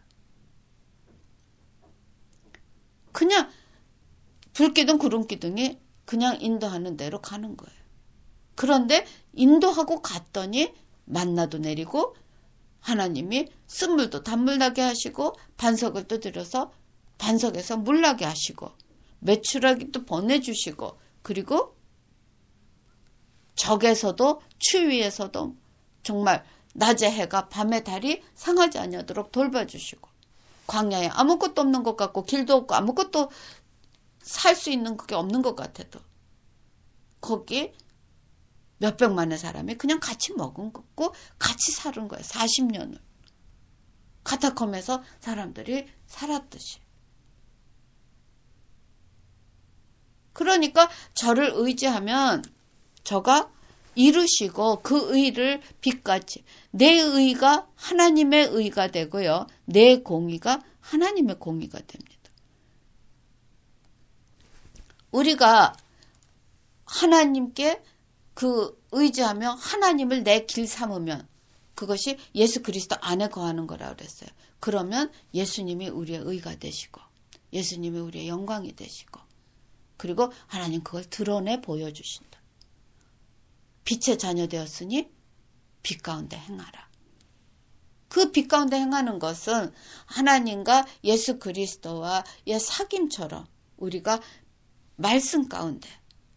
Speaker 1: 그냥 불기둥 구름기둥이 그냥 인도하는 대로 가는 거예요. 그런데 인도하고 갔더니 만나도 내리고 하나님이 쓴물도 단물 나게 하시고 반석을 또 들여서 반석에서 물 나게 하시고 메추라기도 보내주시고 그리고 적에서도 추위에서도 정말 낮에 해가 밤에 달이 상하지 아니하도록 돌봐주시고 광야에 아무것도 없는 것 같고 길도 없고 아무것도 살 수 있는 그게 없는 것 같아도 거기 몇백만의 사람이 그냥 같이 먹은 거고 같이 사는 거예요. 40년을. 카타콤에서 사람들이 살았듯이. 그러니까 저를 의지하면 저가 이루시고 그 의를 빛같이 내 의가 하나님의 의가 되고요. 내 공의가 하나님의 공의가 됩니다. 우리가 하나님께 그 의지하며 하나님을 내 길 삼으면 그것이 예수 그리스도 안에 거하는 거라고 그랬어요. 그러면 예수님이 우리의 의가 되시고 예수님이 우리의 영광이 되시고 그리고 하나님 그걸 드러내 보여주신다. 빛의 자녀 되었으니 빛 가운데 행하라. 그 빛 가운데 행하는 것은 하나님과 예수 그리스도와의 사귐처럼 우리가 말씀 가운데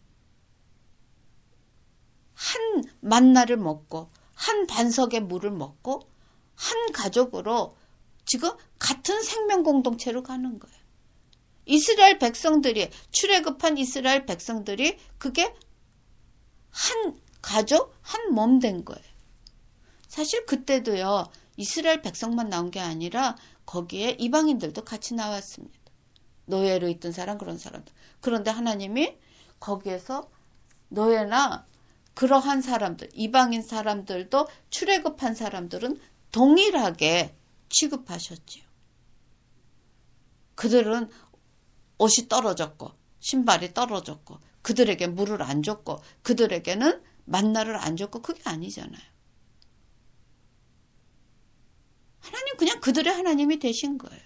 Speaker 1: 한 만나를 먹고 한 반석의 물을 먹고 한 가족으로 지금 같은 생명 공동체로 가는 거예요. 이스라엘 백성들이 출애굽한 이스라엘 백성들이 그게 한 가족 한 몸 된 거예요. 사실 그때도요. 이스라엘 백성만 나온 게 아니라 거기에 이방인들도 같이 나왔습니다. 노예로 있던 사람 그런 사람들. 그런데 하나님이 거기에서 노예나 그러한 사람들, 이방인 사람들도 출애굽한 사람들은 동일하게 취급하셨지요. 그들은 옷이 떨어졌고 신발이 떨어졌고 그들에게 물을 안 줬고 그들에게는 만나를 안 줬고 그게 아니잖아요. 하나님 그냥 그들의 하나님이 되신 거예요.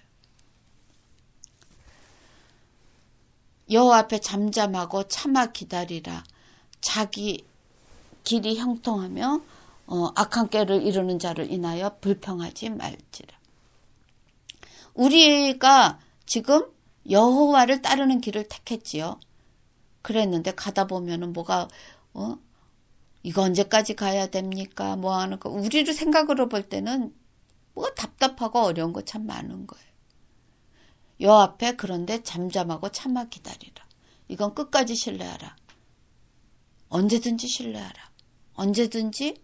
Speaker 1: 여호와 앞에 잠잠하고 참아 기다리라. 자기 길이 형통하며 악한 꾀를 이루는 자를 인하여 불평하지 말지라. 우리가 지금 여호와를 따르는 길을 택했지요. 그랬는데 가다 보면은 뭐가 이거 언제까지 가야 됩니까? 뭐 하는 거 우리를 생각으로 볼 때는 뭐가 답답하고 어려운 거 참 많은 거예요. 여호와 앞에 그런데 잠잠하고 참아 기다리라. 이건 끝까지 신뢰하라. 언제든지 신뢰하라. 언제든지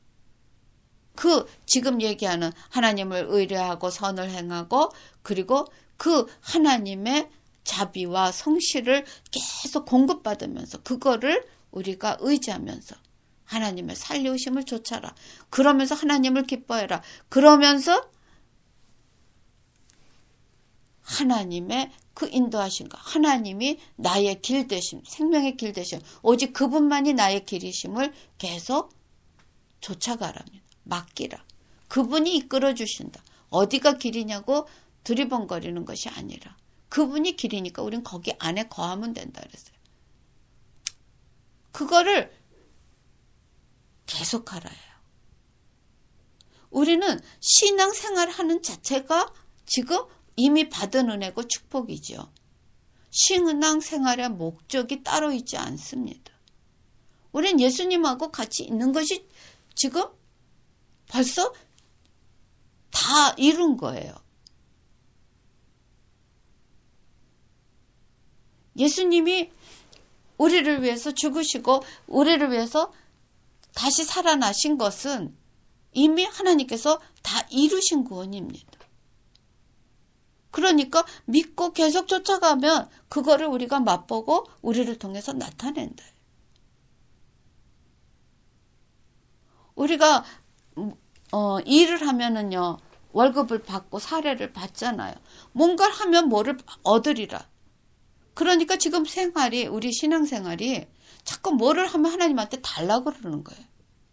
Speaker 1: 그 지금 얘기하는 하나님을 의뢰하고 선을 행하고 그리고 그 하나님의 자비와 성실을 계속 공급받으면서 그거를 우리가 의지하면서 하나님의 살리우심을 좇아라. 그러면서 하나님을 기뻐해라. 그러면서 하나님의 그 인도하신 것, 하나님이 나의 길 되심, 생명의 길 되심, 오직 그분만이 나의 길이심을 계속 쫓아가랍니다. 맡기라. 그분이 이끌어 주신다. 어디가 길이냐고 두리번거리는 것이 아니라 그분이 길이니까 우린 거기 안에 거하면 된다 그랬어요. 그거를 계속 알아야 해요. 우리는 신앙생활하는 자체가 지금 이미 받은 은혜고 축복이죠. 신앙생활의 목적이 따로 있지 않습니다. 우린 예수님하고 같이 있는 것이 지금 벌써 다 이룬 거예요. 예수님이 우리를 위해서 죽으시고 우리를 위해서 다시 살아나신 것은 이미 하나님께서 다 이루신 구원입니다. 그러니까 믿고 계속 쫓아가면 그거를 우리가 맛보고 우리를 통해서 나타낸다. 우리가 일을 하면은요 월급을 받고 사례를 받잖아요. 뭔가를 하면 뭐를 얻으리라. 그러니까 지금 생활이 우리 신앙생활이 자꾸 뭐를 하면 하나님한테 달라고 그러는 거예요.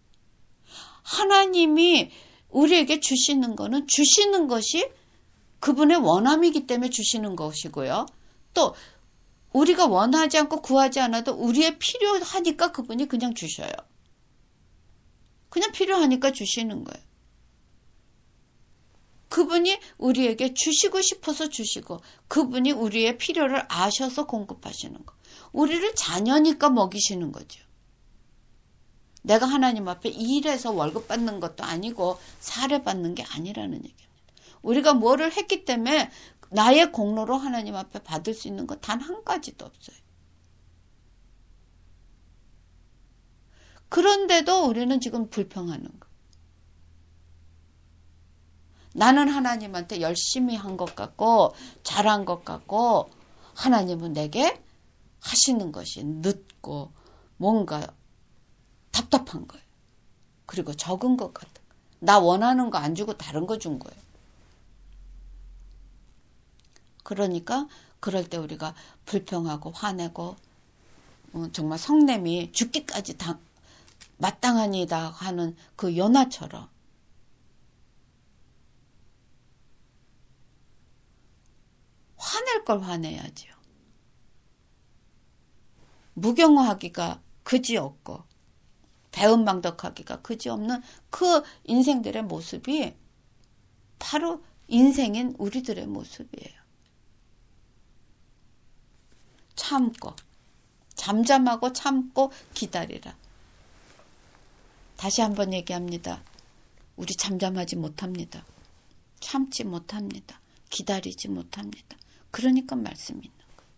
Speaker 1: 하나님이 우리에게 주시는 거는 주시는 것이 그분의 원함이기 때문에 주시는 것이고요. 또 우리가 원하지 않고 구하지 않아도 우리의 필요하니까 그분이 그냥 주셔요. 그냥 필요하니까 주시는 거예요. 그분이 우리에게 주시고 싶어서 주시고 그분이 우리의 필요를 아셔서 공급하시는 거. 우리를 자녀니까 먹이시는 거죠. 내가 하나님 앞에 일해서 월급 받는 것도 아니고 사례 받는 게 아니라는 얘기입니다. 우리가 뭐를 했기 때문에 나의 공로로 하나님 앞에 받을 수 있는 것 단 한 가지도 없어요. 그런데도 우리는 지금 불평하는 거. 나는 하나님한테 열심히 한 것 같고 잘한 것 같고 하나님은 내게 하시는 것이 늦고 뭔가 답답한 거예요. 그리고 적은 것 같아. 나 원하는 거 안 주고 다른 거 준 거예요. 그러니까 그럴 때 우리가 불평하고 화내고 정말 성냄이 죽기까지 마땅하니다 하는 그 요나처럼 화낼 걸 화내야지요. 무경화하기가 그지없고 배은망덕하기가 그지없는 그 인생들의 모습이 바로 인생인 우리들의 모습이에요. 참고 잠잠하고 참고 기다리라. 다시 한번 얘기합니다. 우리 잠잠하지 못합니다. 참지 못합니다. 기다리지 못합니다. 그러니까 말씀이 있는 거예요.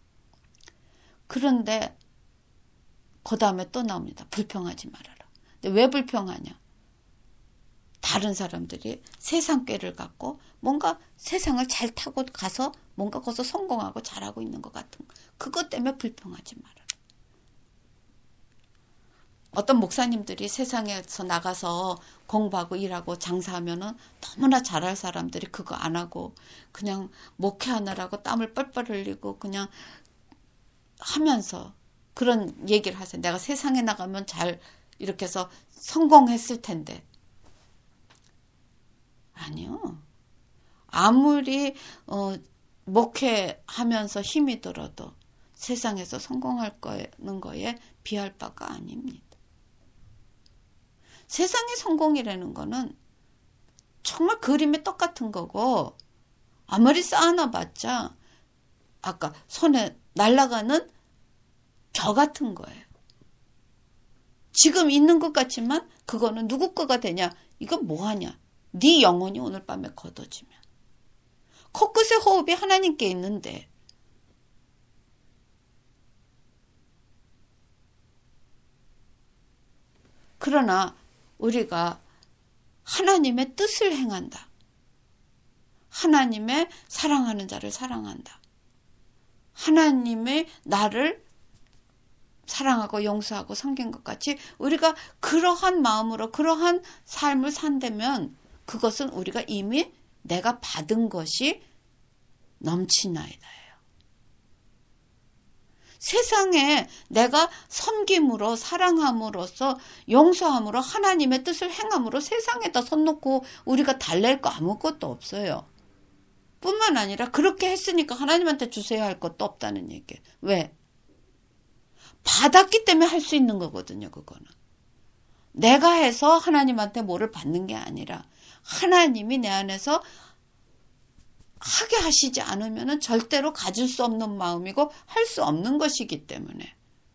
Speaker 1: 그런데 그 다음에 또 나옵니다. 불평하지 말아라. 근데 왜 불평하냐? 다른 사람들이 세상 꾀를 갖고 뭔가 세상을 잘 타고 가서 뭔가 거기서 성공하고 잘하고 있는 것 같은 거. 그것 때문에 불평하지 말아라. 어떤 목사님들이 세상에서 나가서 공부하고 일하고 장사하면은 너무나 잘할 사람들이 그거 안 하고 그냥 목회하느라고 땀을 뻘뻘 흘리고 그냥 하면서 그런 얘기를 하세요. 내가 세상에 나가면 잘 이렇게 해서 성공했을 텐데. 아니요. 아무리 목회하면서 힘이 들어도 세상에서 성공할 거는 거에 비할 바가 아닙니다. 세상의 성공이라는 거는 정말 그림이 똑같은 거고 아무리 쌓아놔 봤자 아까 손에 날아가는 벼 같은 거예요. 지금 있는 것 같지만 그거는 누구 거가 되냐? 이건 뭐하냐? 네 영혼이 오늘 밤에 걷어지면. 코끝의 호흡이 하나님께 있는데 그러나 우리가 하나님의 뜻을 행한다. 하나님의 사랑하는 자를 사랑한다. 하나님의 나를 사랑하고 용서하고 섬긴 것 같이 우리가 그러한 마음으로 그러한 삶을 산다면 그것은 우리가 이미 내가 받은 것이 넘치나이다예요. 세상에 내가 섬김으로 사랑함으로써 용서함으로 하나님의 뜻을 행함으로 세상에다 손 놓고 우리가 달랠 거 아무것도 없어요. 뿐만 아니라 그렇게 했으니까 하나님한테 주셔야 할 것도 없다는 얘기예요. 왜? 받았기 때문에 할 수 있는 거거든요. 그거는. 내가 해서 하나님한테 뭐를 받는 게 아니라 하나님이 내 안에서 하게 하시지 않으면 절대로 가질 수 없는 마음이고 할 수 없는 것이기 때문에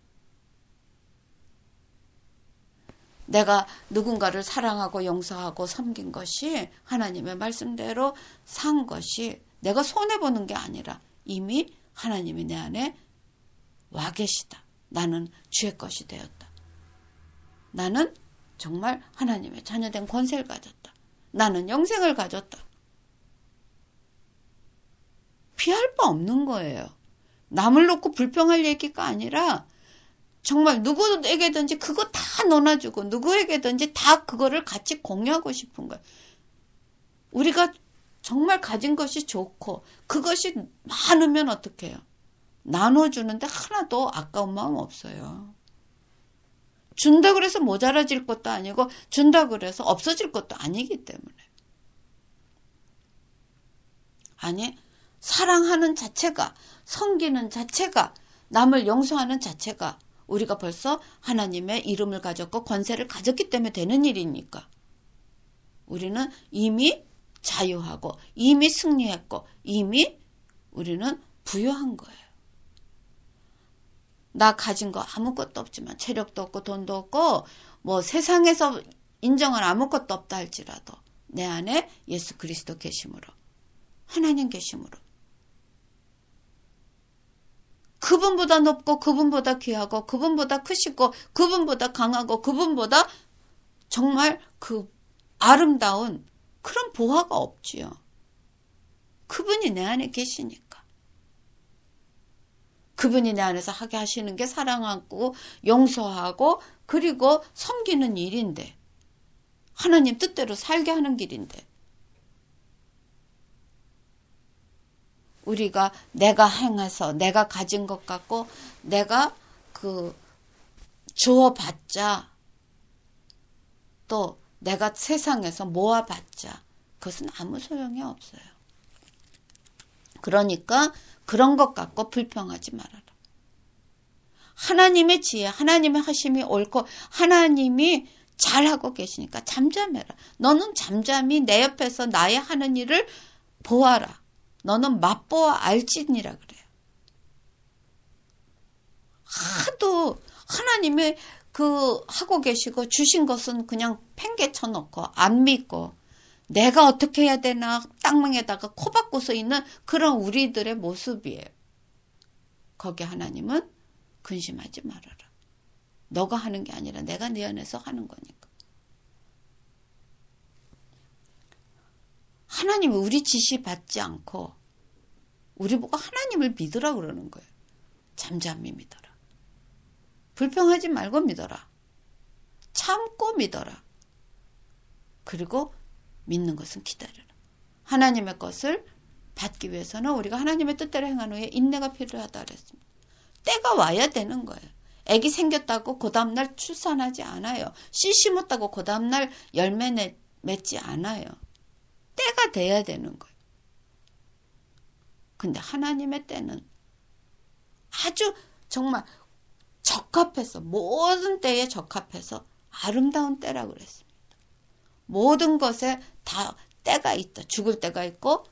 Speaker 1: 내가 누군가를 사랑하고 용서하고 섬긴 것이 하나님의 말씀대로 산 것이 내가 손해보는 게 아니라 이미 하나님이 내 안에 와 계시다. 나는 주의 것이 되었다. 나는 정말 하나님의 자녀된 권세를 가졌다. 나는 영생을 가졌다. 피할 바 없는 거예요. 남을 놓고 불평할 얘기가 아니라 정말 누구에게든지 그거 다 나눠주고 누구에게든지 다 그거를 같이 공유하고 싶은 거예요. 우리가 정말 가진 것이 좋고 그것이 많으면 어떻게 해요? 나눠주는데 하나도 아까운 마음 없어요. 준다 그래서 모자라질 것도 아니고 준다 그래서 없어질 것도 아니기 때문에. 아니 사랑하는 자체가 섬기는 자체가 남을 용서하는 자체가 우리가 벌써 하나님의 이름을 가졌고 권세를 가졌기 때문에 되는 일이니까 우리는 이미 자유하고 이미 승리했고 이미 우리는 부유한 거예요. 나 가진 거 아무것도 없지만 체력도 없고 돈도 없고 뭐 세상에서 인정할 아무것도 없다 할지라도 내 안에 예수 그리스도 계심으로 하나님 계심으로 그분보다 높고 그분보다 귀하고 그분보다 크시고 그분보다 강하고 그분보다 정말 그 아름다운 그런 보화가 없지요. 그분이 내 안에 계시니까. 그분이 내 안에서 하게 하시는 게 사랑하고 용서하고 그리고 섬기는 일인데 하나님 뜻대로 살게 하는 길인데 우리가 내가 행해서 내가 가진 것 같고 내가 그 주어봤자 또 내가 세상에서 모아봤자 그것은 아무 소용이 없어요. 그러니까 그런 것 갖고 불평하지 말아라. 하나님의 지혜, 하나님의 하심이 옳고 하나님이 잘하고 계시니까 잠잠해라. 너는 잠잠히 내 옆에서 나의 하는 일을 보아라. 너는 맛보아 알지니라 그래요. 하도 하나님의 그 하고 계시고 주신 것은 그냥 팽개쳐 놓고 안 믿고 내가 어떻게 해야 되나 땅망에다가 코 박고서 있는 그런 우리들의 모습이에요. 거기 하나님은 근심하지 말아라. 너가 하는 게 아니라 내가 네 안에서 하는 거니까. 하나님은 우리 지시 받지 않고 우리 보고 하나님을 믿으라 그러는 거예요. 잠잠히 믿어라. 불평하지 말고 믿어라. 참고 믿어라. 그리고 믿는 것은 기다려라. 하나님의 것을 받기 위해서는 우리가 하나님의 뜻대로 행한 후에 인내가 필요하다 그랬습니다. 때가 와야 되는 거예요. 아기 생겼다고 그 다음날 출산하지 않아요. 씨 심었다고 그 다음날 열매 맺지 않아요. 때가 돼야 되는 거예요. 근데 하나님의 때는 아주 정말 적합해서 모든 때에 적합해서 아름다운 때라고 그랬습니다. 모든 것에 다 때가 있다. 죽을 때가 있고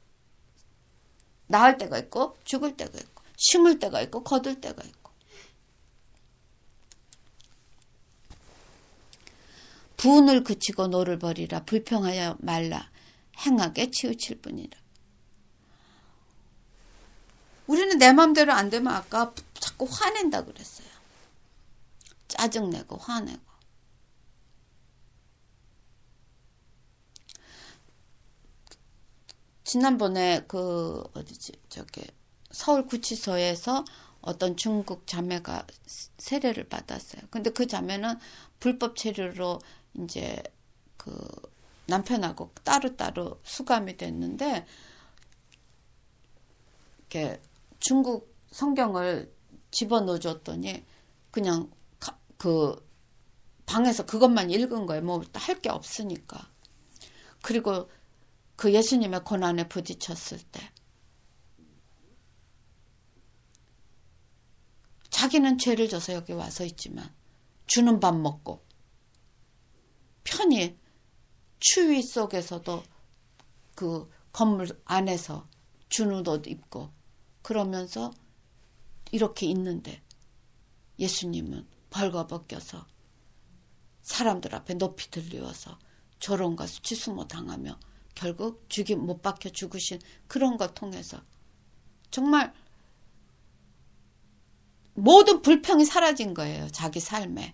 Speaker 1: 낳을 때가 있고 죽을 때가 있고 심을 때가 있고 거둘 때가 있고 분을 그치고 노를 버리라. 불평하여 말라. 행하게 치우칠 뿐이라. 우리는 내 마음대로 안 되면 아까 자꾸 화낸다 그랬어요. 짜증내고 화내고. 지난번에 어디지? 서울구치소에서 어떤 중국 자매가 세례를 받았어요. 근데 그 자매는 불법 체류로 이제 그 남편하고 따로따로 수감이 됐는데, 이렇게 중국 성경을 집어넣어줬더니 그냥 그 방에서 그것만 읽은 거예요. 뭐 할 게 없으니까. 그리고 그 예수님의 고난에 부딪혔을 때 자기는 죄를 져서 여기 와서 있지만 주는 밥 먹고 편히 추위 속에서도 그 건물 안에서 주는 옷 입고 그러면서 이렇게 있는데 예수님은 벌거벗겨서 사람들 앞에 높이 들리워서 조롱과 수치수모 당하며 결국 못 박혀 죽으신 그런 걸 통해서 정말 모든 불평이 사라진 거예요. 자기 삶에.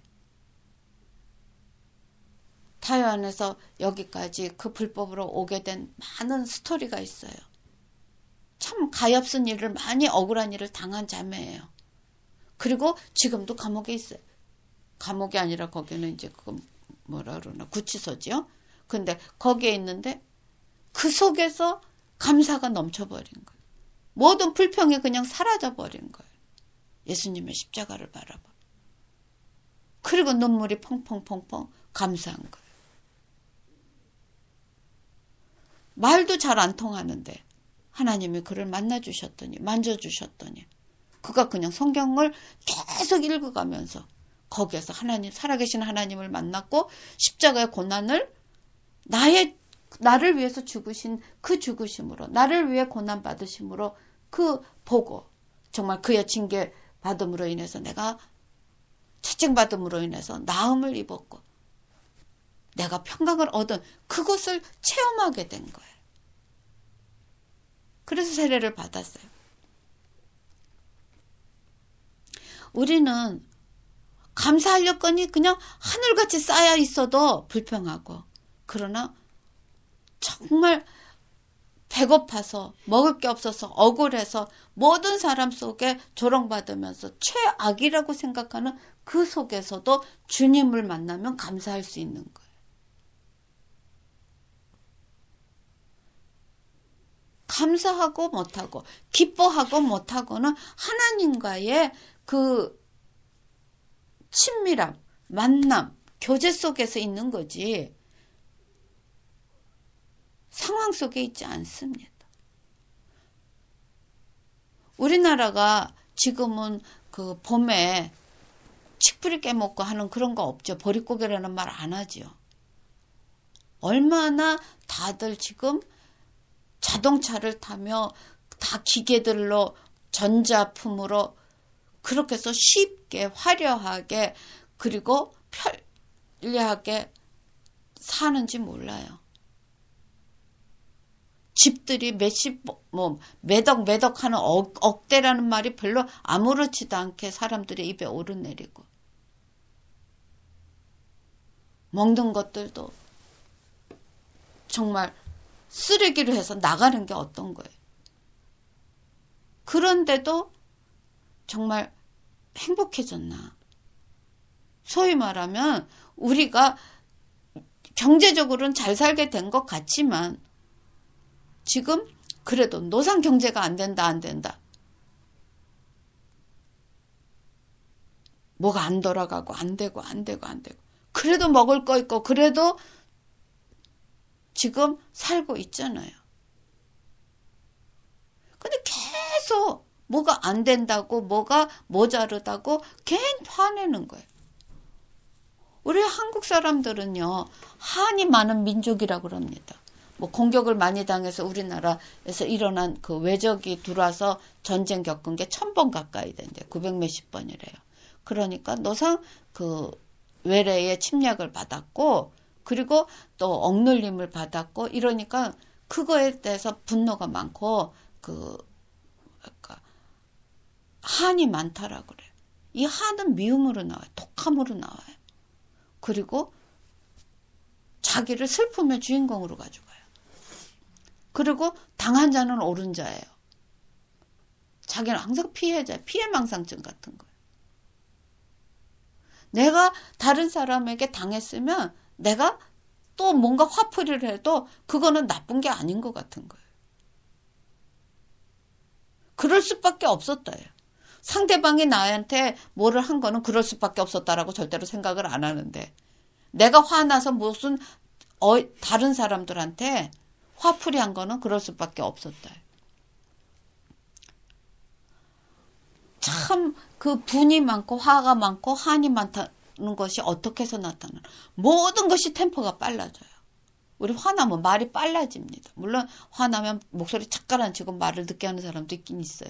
Speaker 1: 타이완에서 여기까지 그 불법으로 오게 된 많은 스토리가 있어요. 참 가엾은 일을, 많이 억울한 일을 당한 자매예요. 그리고 지금도 감옥에 있어요. 감옥이 아니라 거기는 이제 그 뭐라 그러나 구치소지요. 근데 거기에 있는데 그 속에서 감사가 넘쳐버린 거예요. 모든 불평이 그냥 사라져버린 거예요. 예수님의 십자가를 바라봐. 그리고 눈물이 펑펑펑펑 감사한 거예요. 말도 잘 안 통하는데 하나님이 그를 만나주셨더니, 만져주셨더니 그가 그냥 성경을 계속 읽어가면서 거기에서 하나님, 살아계신 하나님을 만났고 십자가의 고난을 나를 위해서 죽으신 그 죽으심으로, 나를 위해 고난 받으심으로 그 보고 정말 그의 징계 받음으로 인해서 내가 채찍받음으로 인해서 나음을 입었고 내가 평강을 얻은 그것을 체험하게 된 거예요. 그래서 세례를 받았어요. 우리는 감사할 여건이 그냥 하늘같이 쌓여 있어도 불평하고, 그러나 정말 배고파서 먹을 게 없어서 억울해서 모든 사람 속에 조롱받으면서 최악이라고 생각하는 그 속에서도 주님을 만나면 감사할 수 있는 거예요. 감사하고 못하고 기뻐하고 못하고는 하나님과의 그 친밀함, 만남, 교제 속에서 있는 거지 상황 속에 있지 않습니다. 우리나라가 지금은 그 봄에 칡뿌리 깨먹고 하는 그런 거 없죠. 보릿고개라는 말 안 하지요. 얼마나 다들 지금 자동차를 타며 다 기계들로 전자품으로 그렇게 해서 쉽게 화려하게 그리고 편리하게 사는지 몰라요. 집들이 매덕 하는 억대라는 말이 별로 아무렇지도 않게 사람들의 입에 오르내리고 먹는 것들도 정말 쓰레기로 해서 나가는 게 어떤 거예요. 그런데도 정말 행복해졌나. 소위 말하면 우리가 경제적으로는 잘 살게 된 것 같지만 지금 그래도 노상 경제가 안 된다. 뭐가 안 돌아가고 안 되고. 그래도 먹을 거 있고 그래도 지금 살고 있잖아요. 근데 계속 뭐가 안 된다고, 뭐가 모자르다고 괜히 화내는 거예요. 우리 한국 사람들은요, 한이 많은 민족이라고 그럽니다. 뭐 공격을 많이 당해서 우리나라에서 일어난 그 외적이 들어와서 전쟁 겪은 게 1000번 가까이 된대요. 900몇십 번이래요. 그러니까 노상 그 외래의 침략을 받았고, 그리고 또 억눌림을 받았고, 이러니까 그거에 대해서 분노가 많고, 한이 많다라고 그래요. 이 한은 미움으로 나와요. 독함으로 나와요. 그리고 자기를 슬픔의 주인공으로 가져가요. 그리고 당한 자는 옳은 자예요. 자기는 항상 피해자, 피해망상증 같은 거예요. 내가 다른 사람에게 당했으면 내가 또 뭔가 화풀이를 해도 그거는 나쁜 게 아닌 것 같은 거예요. 그럴 수밖에 없었다예요. 상대방이 나한테 뭐를 한 거는 그럴 수밖에 없었다라고 절대로 생각을 안 하는데 내가 화나서 무슨 다른 사람들한테 화풀이 한 거는 그럴 수밖에 없었다. 참 그 분이 많고 화가 많고 한이 많다는 것이 어떻게 해서 나타나나. 모든 것이 템포가 빨라져요. 우리 화나면 말이 빨라집니다. 물론 화나면 목소리 착 가라앉히고 말을 늦게 하는 사람도 있긴 있어요.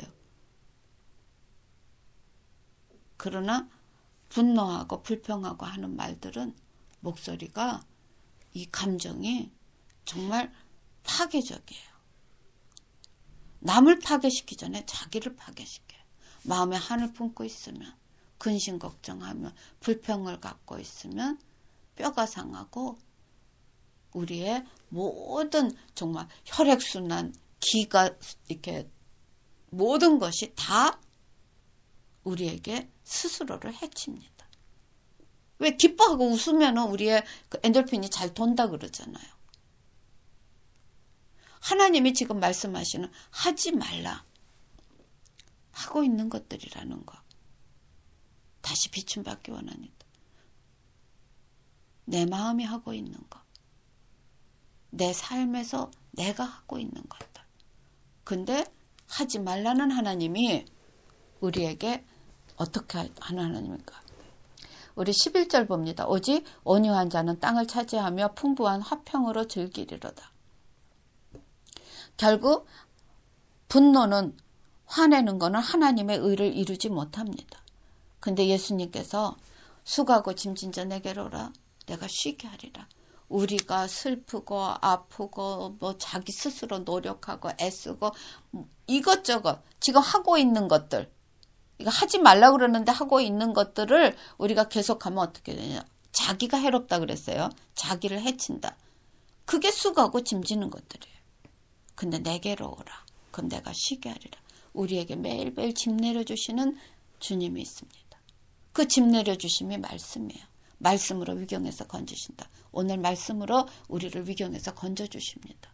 Speaker 1: 그러나 분노하고 불평하고 하는 말들은 목소리가 이 감정이 정말 파괴적이에요. 남을 파괴시키기 전에 자기를 파괴시켜요. 마음에 한을 품고 있으면 근심 걱정하며 불평을 갖고 있으면 뼈가 상하고 우리의 모든 정말 혈액순환, 기가 이렇게 모든 것이 다 우리에게 스스로를 해칩니다. 왜 기뻐하고 웃으면 우리의 그 엔돌핀이 잘 돈다 그러잖아요. 하나님이 지금 말씀하시는 하지 말라. 하고 있는 것들이라는 거. 다시 비춤받기 원합니다. 내 마음이 하고 있는 것. 내 삶에서 내가 하고 있는 것들. 근데 하지 말라는 하나님이 우리에게 어떻게 하는 하나님입니까? 우리 11절 봅니다. 오직 온유한 자는 땅을 차지하며 풍부한 화평으로 즐기리로다. 결국 분노는 화내는 것은 하나님의 의를 이루지 못합니다. 근데 예수님께서 수고하고 짐진 자 내게로 오라. 내가 쉬게 하리라. 우리가 슬프고 아프고 뭐 자기 스스로 노력하고 애쓰고 이것저것 지금 하고 있는 것들 이거 하지 말라고 그러는데 하고 있는 것들을 우리가 계속하면 어떻게 되냐. 자기가 해롭다 그랬어요. 자기를 해친다. 그게 수고하고 짐지는 것들이에요. 근데 내게로 오라. 그럼 내가 쉬게 하리라. 우리에게 매일매일 짐 내려주시는 주님이 있습니다. 그 짐 내려주심이 말씀이에요. 말씀으로 위경에서 건지신다. 오늘 말씀으로 우리를 위경에서 건져주십니다.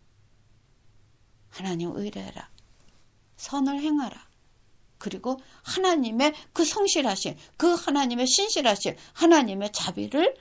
Speaker 1: 하나님 의뢰해라. 선을 행하라. 그리고 하나님의 그 성실하신, 그 하나님의 신실하신 하나님의 자비를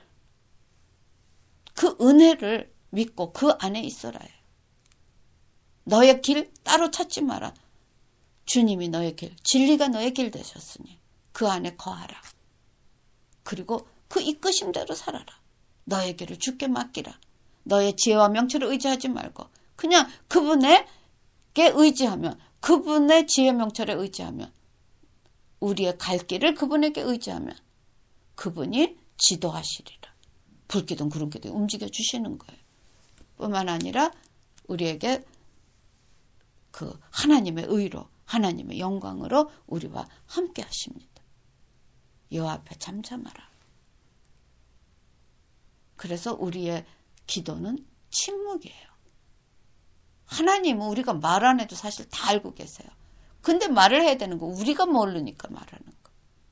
Speaker 1: 그 은혜를 믿고 그 안에 있어라 해요. 너의 길 따로 찾지 마라. 주님이 너의 길, 진리가 너의 길 되셨으니 그 안에 거하라. 그리고 그 이끄심대로 살아라. 너의 길을 주께 맡기라. 너의 지혜와 명철을 의지하지 말고 그냥 그분에게 의지하면 그분의 지혜 명철에 의지하면 우리의 갈 길을 그분에게 의지하면 그분이 지도하시리라. 불기둥 구름기둥 움직여 주시는 거예요. 뿐만 아니라 우리에게 그 하나님의 의로 하나님의 영광으로 우리와 함께 하십니다. 여호와 앞에 잠잠하라. 그래서 우리의 기도는 침묵이에요. 하나님은 우리가 말 안 해도 사실 다 알고 계세요. 근데 말을 해야 되는 거 우리가 모르니까 말하는 거.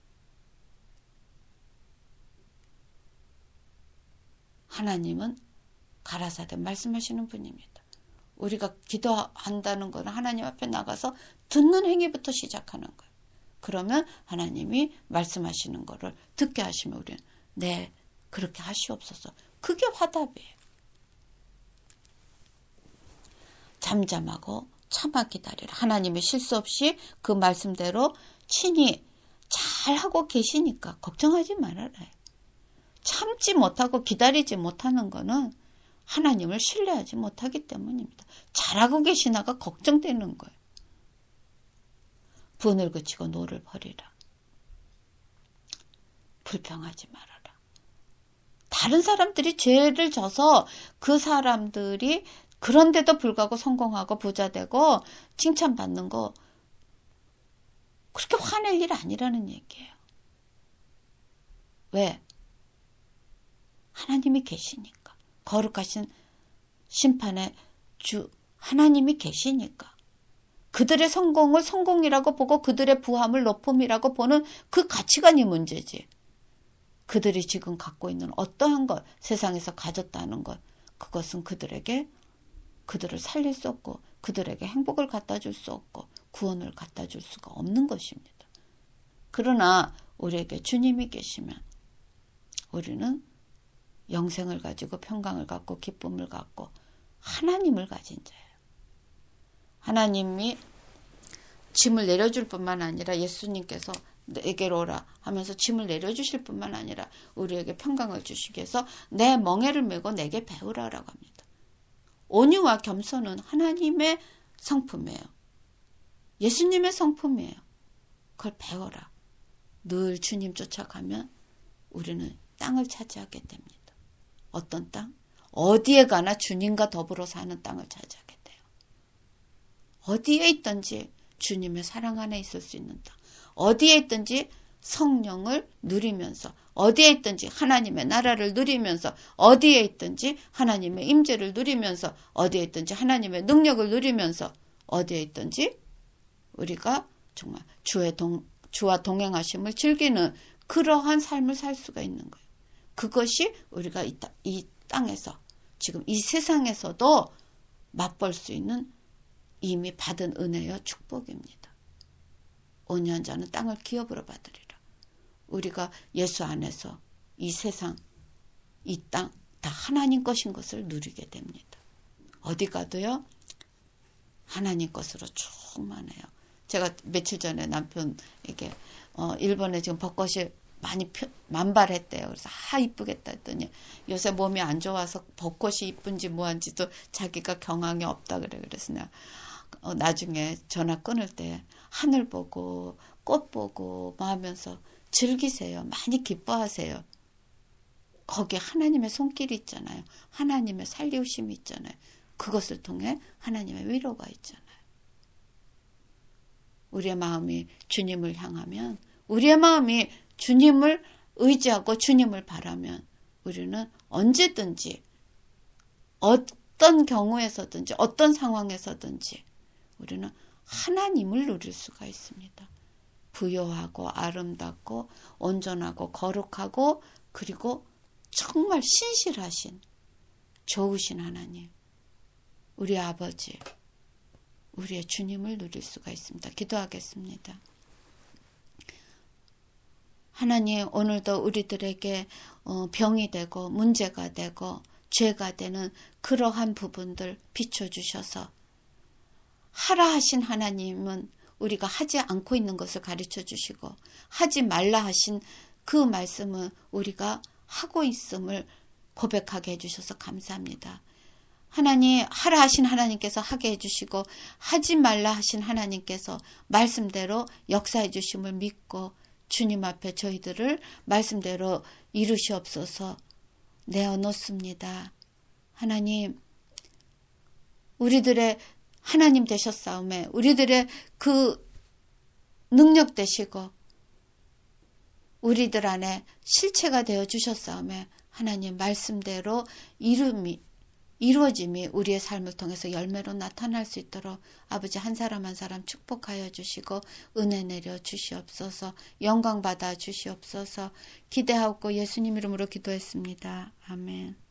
Speaker 1: 하나님은 가라사대 말씀하시는 분입니다. 우리가 기도한다는 건 하나님 앞에 나가서 듣는 행위부터 시작하는 거예요. 그러면 하나님이 말씀하시는 거를 듣게 하시면 우리는 네, 그렇게 하시옵소서. 그게 화답이에요. 잠잠하고 참아 기다리라. 하나님의 실수 없이 그 말씀대로 친히 잘하고 계시니까 걱정하지 말아라. 참지 못하고 기다리지 못하는 거는 하나님을 신뢰하지 못하기 때문입니다. 잘하고 계시나가 걱정되는 거예요. 분을 그치고 노를 버리라. 불평하지 말아라. 다른 사람들이 죄를 져서 그 사람들이 그런데도 불구하고 성공하고 부자되고 칭찬받는 거 그렇게 화낼 일 아니라는 얘기예요. 왜? 하나님이 계시니까. 거룩하신 심판의 주 하나님이 계시니까. 그들의 성공을 성공이라고 보고 그들의 부함을 높음이라고 보는 그 가치관이 문제지. 그들이 지금 갖고 있는 어떠한 것, 세상에서 가졌다는 것, 그것은 그들에게 그들을 살릴 수 없고 그들에게 행복을 갖다 줄 수 없고 구원을 갖다 줄 수가 없는 것입니다. 그러나 우리에게 주님이 계시면 우리는 영생을 가지고 평강을 갖고 기쁨을 갖고 하나님을 가진 자예요. 하나님이 짐을 내려줄 뿐만 아니라 예수님께서 내게로 오라 하면서 짐을 내려주실 뿐만 아니라 우리에게 평강을 주시기 위해서 내 멍에를 메고 내게 배우라라고 합니다. 온유와 겸손은 하나님의 성품이에요. 예수님의 성품이에요. 그걸 배워라. 늘 주님 쫓아가면 우리는 땅을 차지하게 됩니다. 어떤 땅? 어디에 가나 주님과 더불어 사는 땅을 차지하게 돼요. 어디에 있든지 주님의 사랑 안에 있을 수 있는 땅. 어디에 있든지 성령을 누리면서 어디에 있든지 하나님의 나라를 누리면서 어디에 있든지 하나님의 임재를 누리면서 어디에 있든지 하나님의 능력을 누리면서 어디에 있든지 우리가 정말 주와 동행하심을 즐기는 그러한 삶을 살 수가 있는 거예요. 그것이 우리가 이 땅에서 지금 이 세상에서도 맛볼 수 있는 이미 받은 은혜여 축복입니다. 온유한 자는 땅을 기업으로 받으리라. 우리가 예수 안에서 이 세상, 이 땅 다 하나님 것인 것을 누리게 됩니다. 어디 가도요. 하나님 것으로 충만해요. 제가 며칠 전에 남편에게 일본에 지금 벚꽃이 많이 만발했대요. 그래서 이쁘겠다 했더니 요새 몸이 안 좋아서 벚꽃이 이쁜지 뭐한지도 자기가 경황이 없다 그래. 그래서 내가 나중에 전화 끊을 때 하늘 보고 꽃 보고 뭐 하면서 즐기세요. 많이 기뻐하세요. 거기에 하나님의 손길이 있잖아요. 하나님의 살리우심이 있잖아요. 그것을 통해 하나님의 위로가 있잖아요. 우리의 마음이 주님을 향하면 우리의 마음이 주님을 의지하고 주님을 바라면 우리는 언제든지 어떤 경우에서든지 어떤 상황에서든지 우리는 하나님을 누릴 수가 있습니다. 부요하고 아름답고 온전하고 거룩하고 그리고 정말 신실하신 좋으신 하나님, 우리 아버지, 우리의 주님을 누릴 수가 있습니다. 기도하겠습니다. 하나님, 오늘도 우리들에게 병이 되고 문제가 되고 죄가 되는 그러한 부분들 비춰주셔서 하라 하신 하나님은 우리가 하지 않고 있는 것을 가르쳐 주시고 하지 말라 하신 그 말씀은 우리가 하고 있음을 고백하게 해주셔서 감사합니다. 하나님, 하라 하신 하나님께서 하게 해주시고 하지 말라 하신 하나님께서 말씀대로 역사해 주심을 믿고 주님 앞에 저희들을 말씀대로 이루시옵소서. 내어놓습니다. 하나님, 우리들의 하나님 되셨사오매 우리들의 그 능력 되시고 우리들 안에 실체가 되어 주셨사오매 하나님 말씀대로 이루어짐이 우리의 삶을 통해서 열매로 나타날 수 있도록 아버지 한 사람 한 사람 축복하여 주시고 은혜 내려 주시옵소서. 영광 받아 주시옵소서. 기대하고 예수님 이름으로 기도했습니다. 아멘.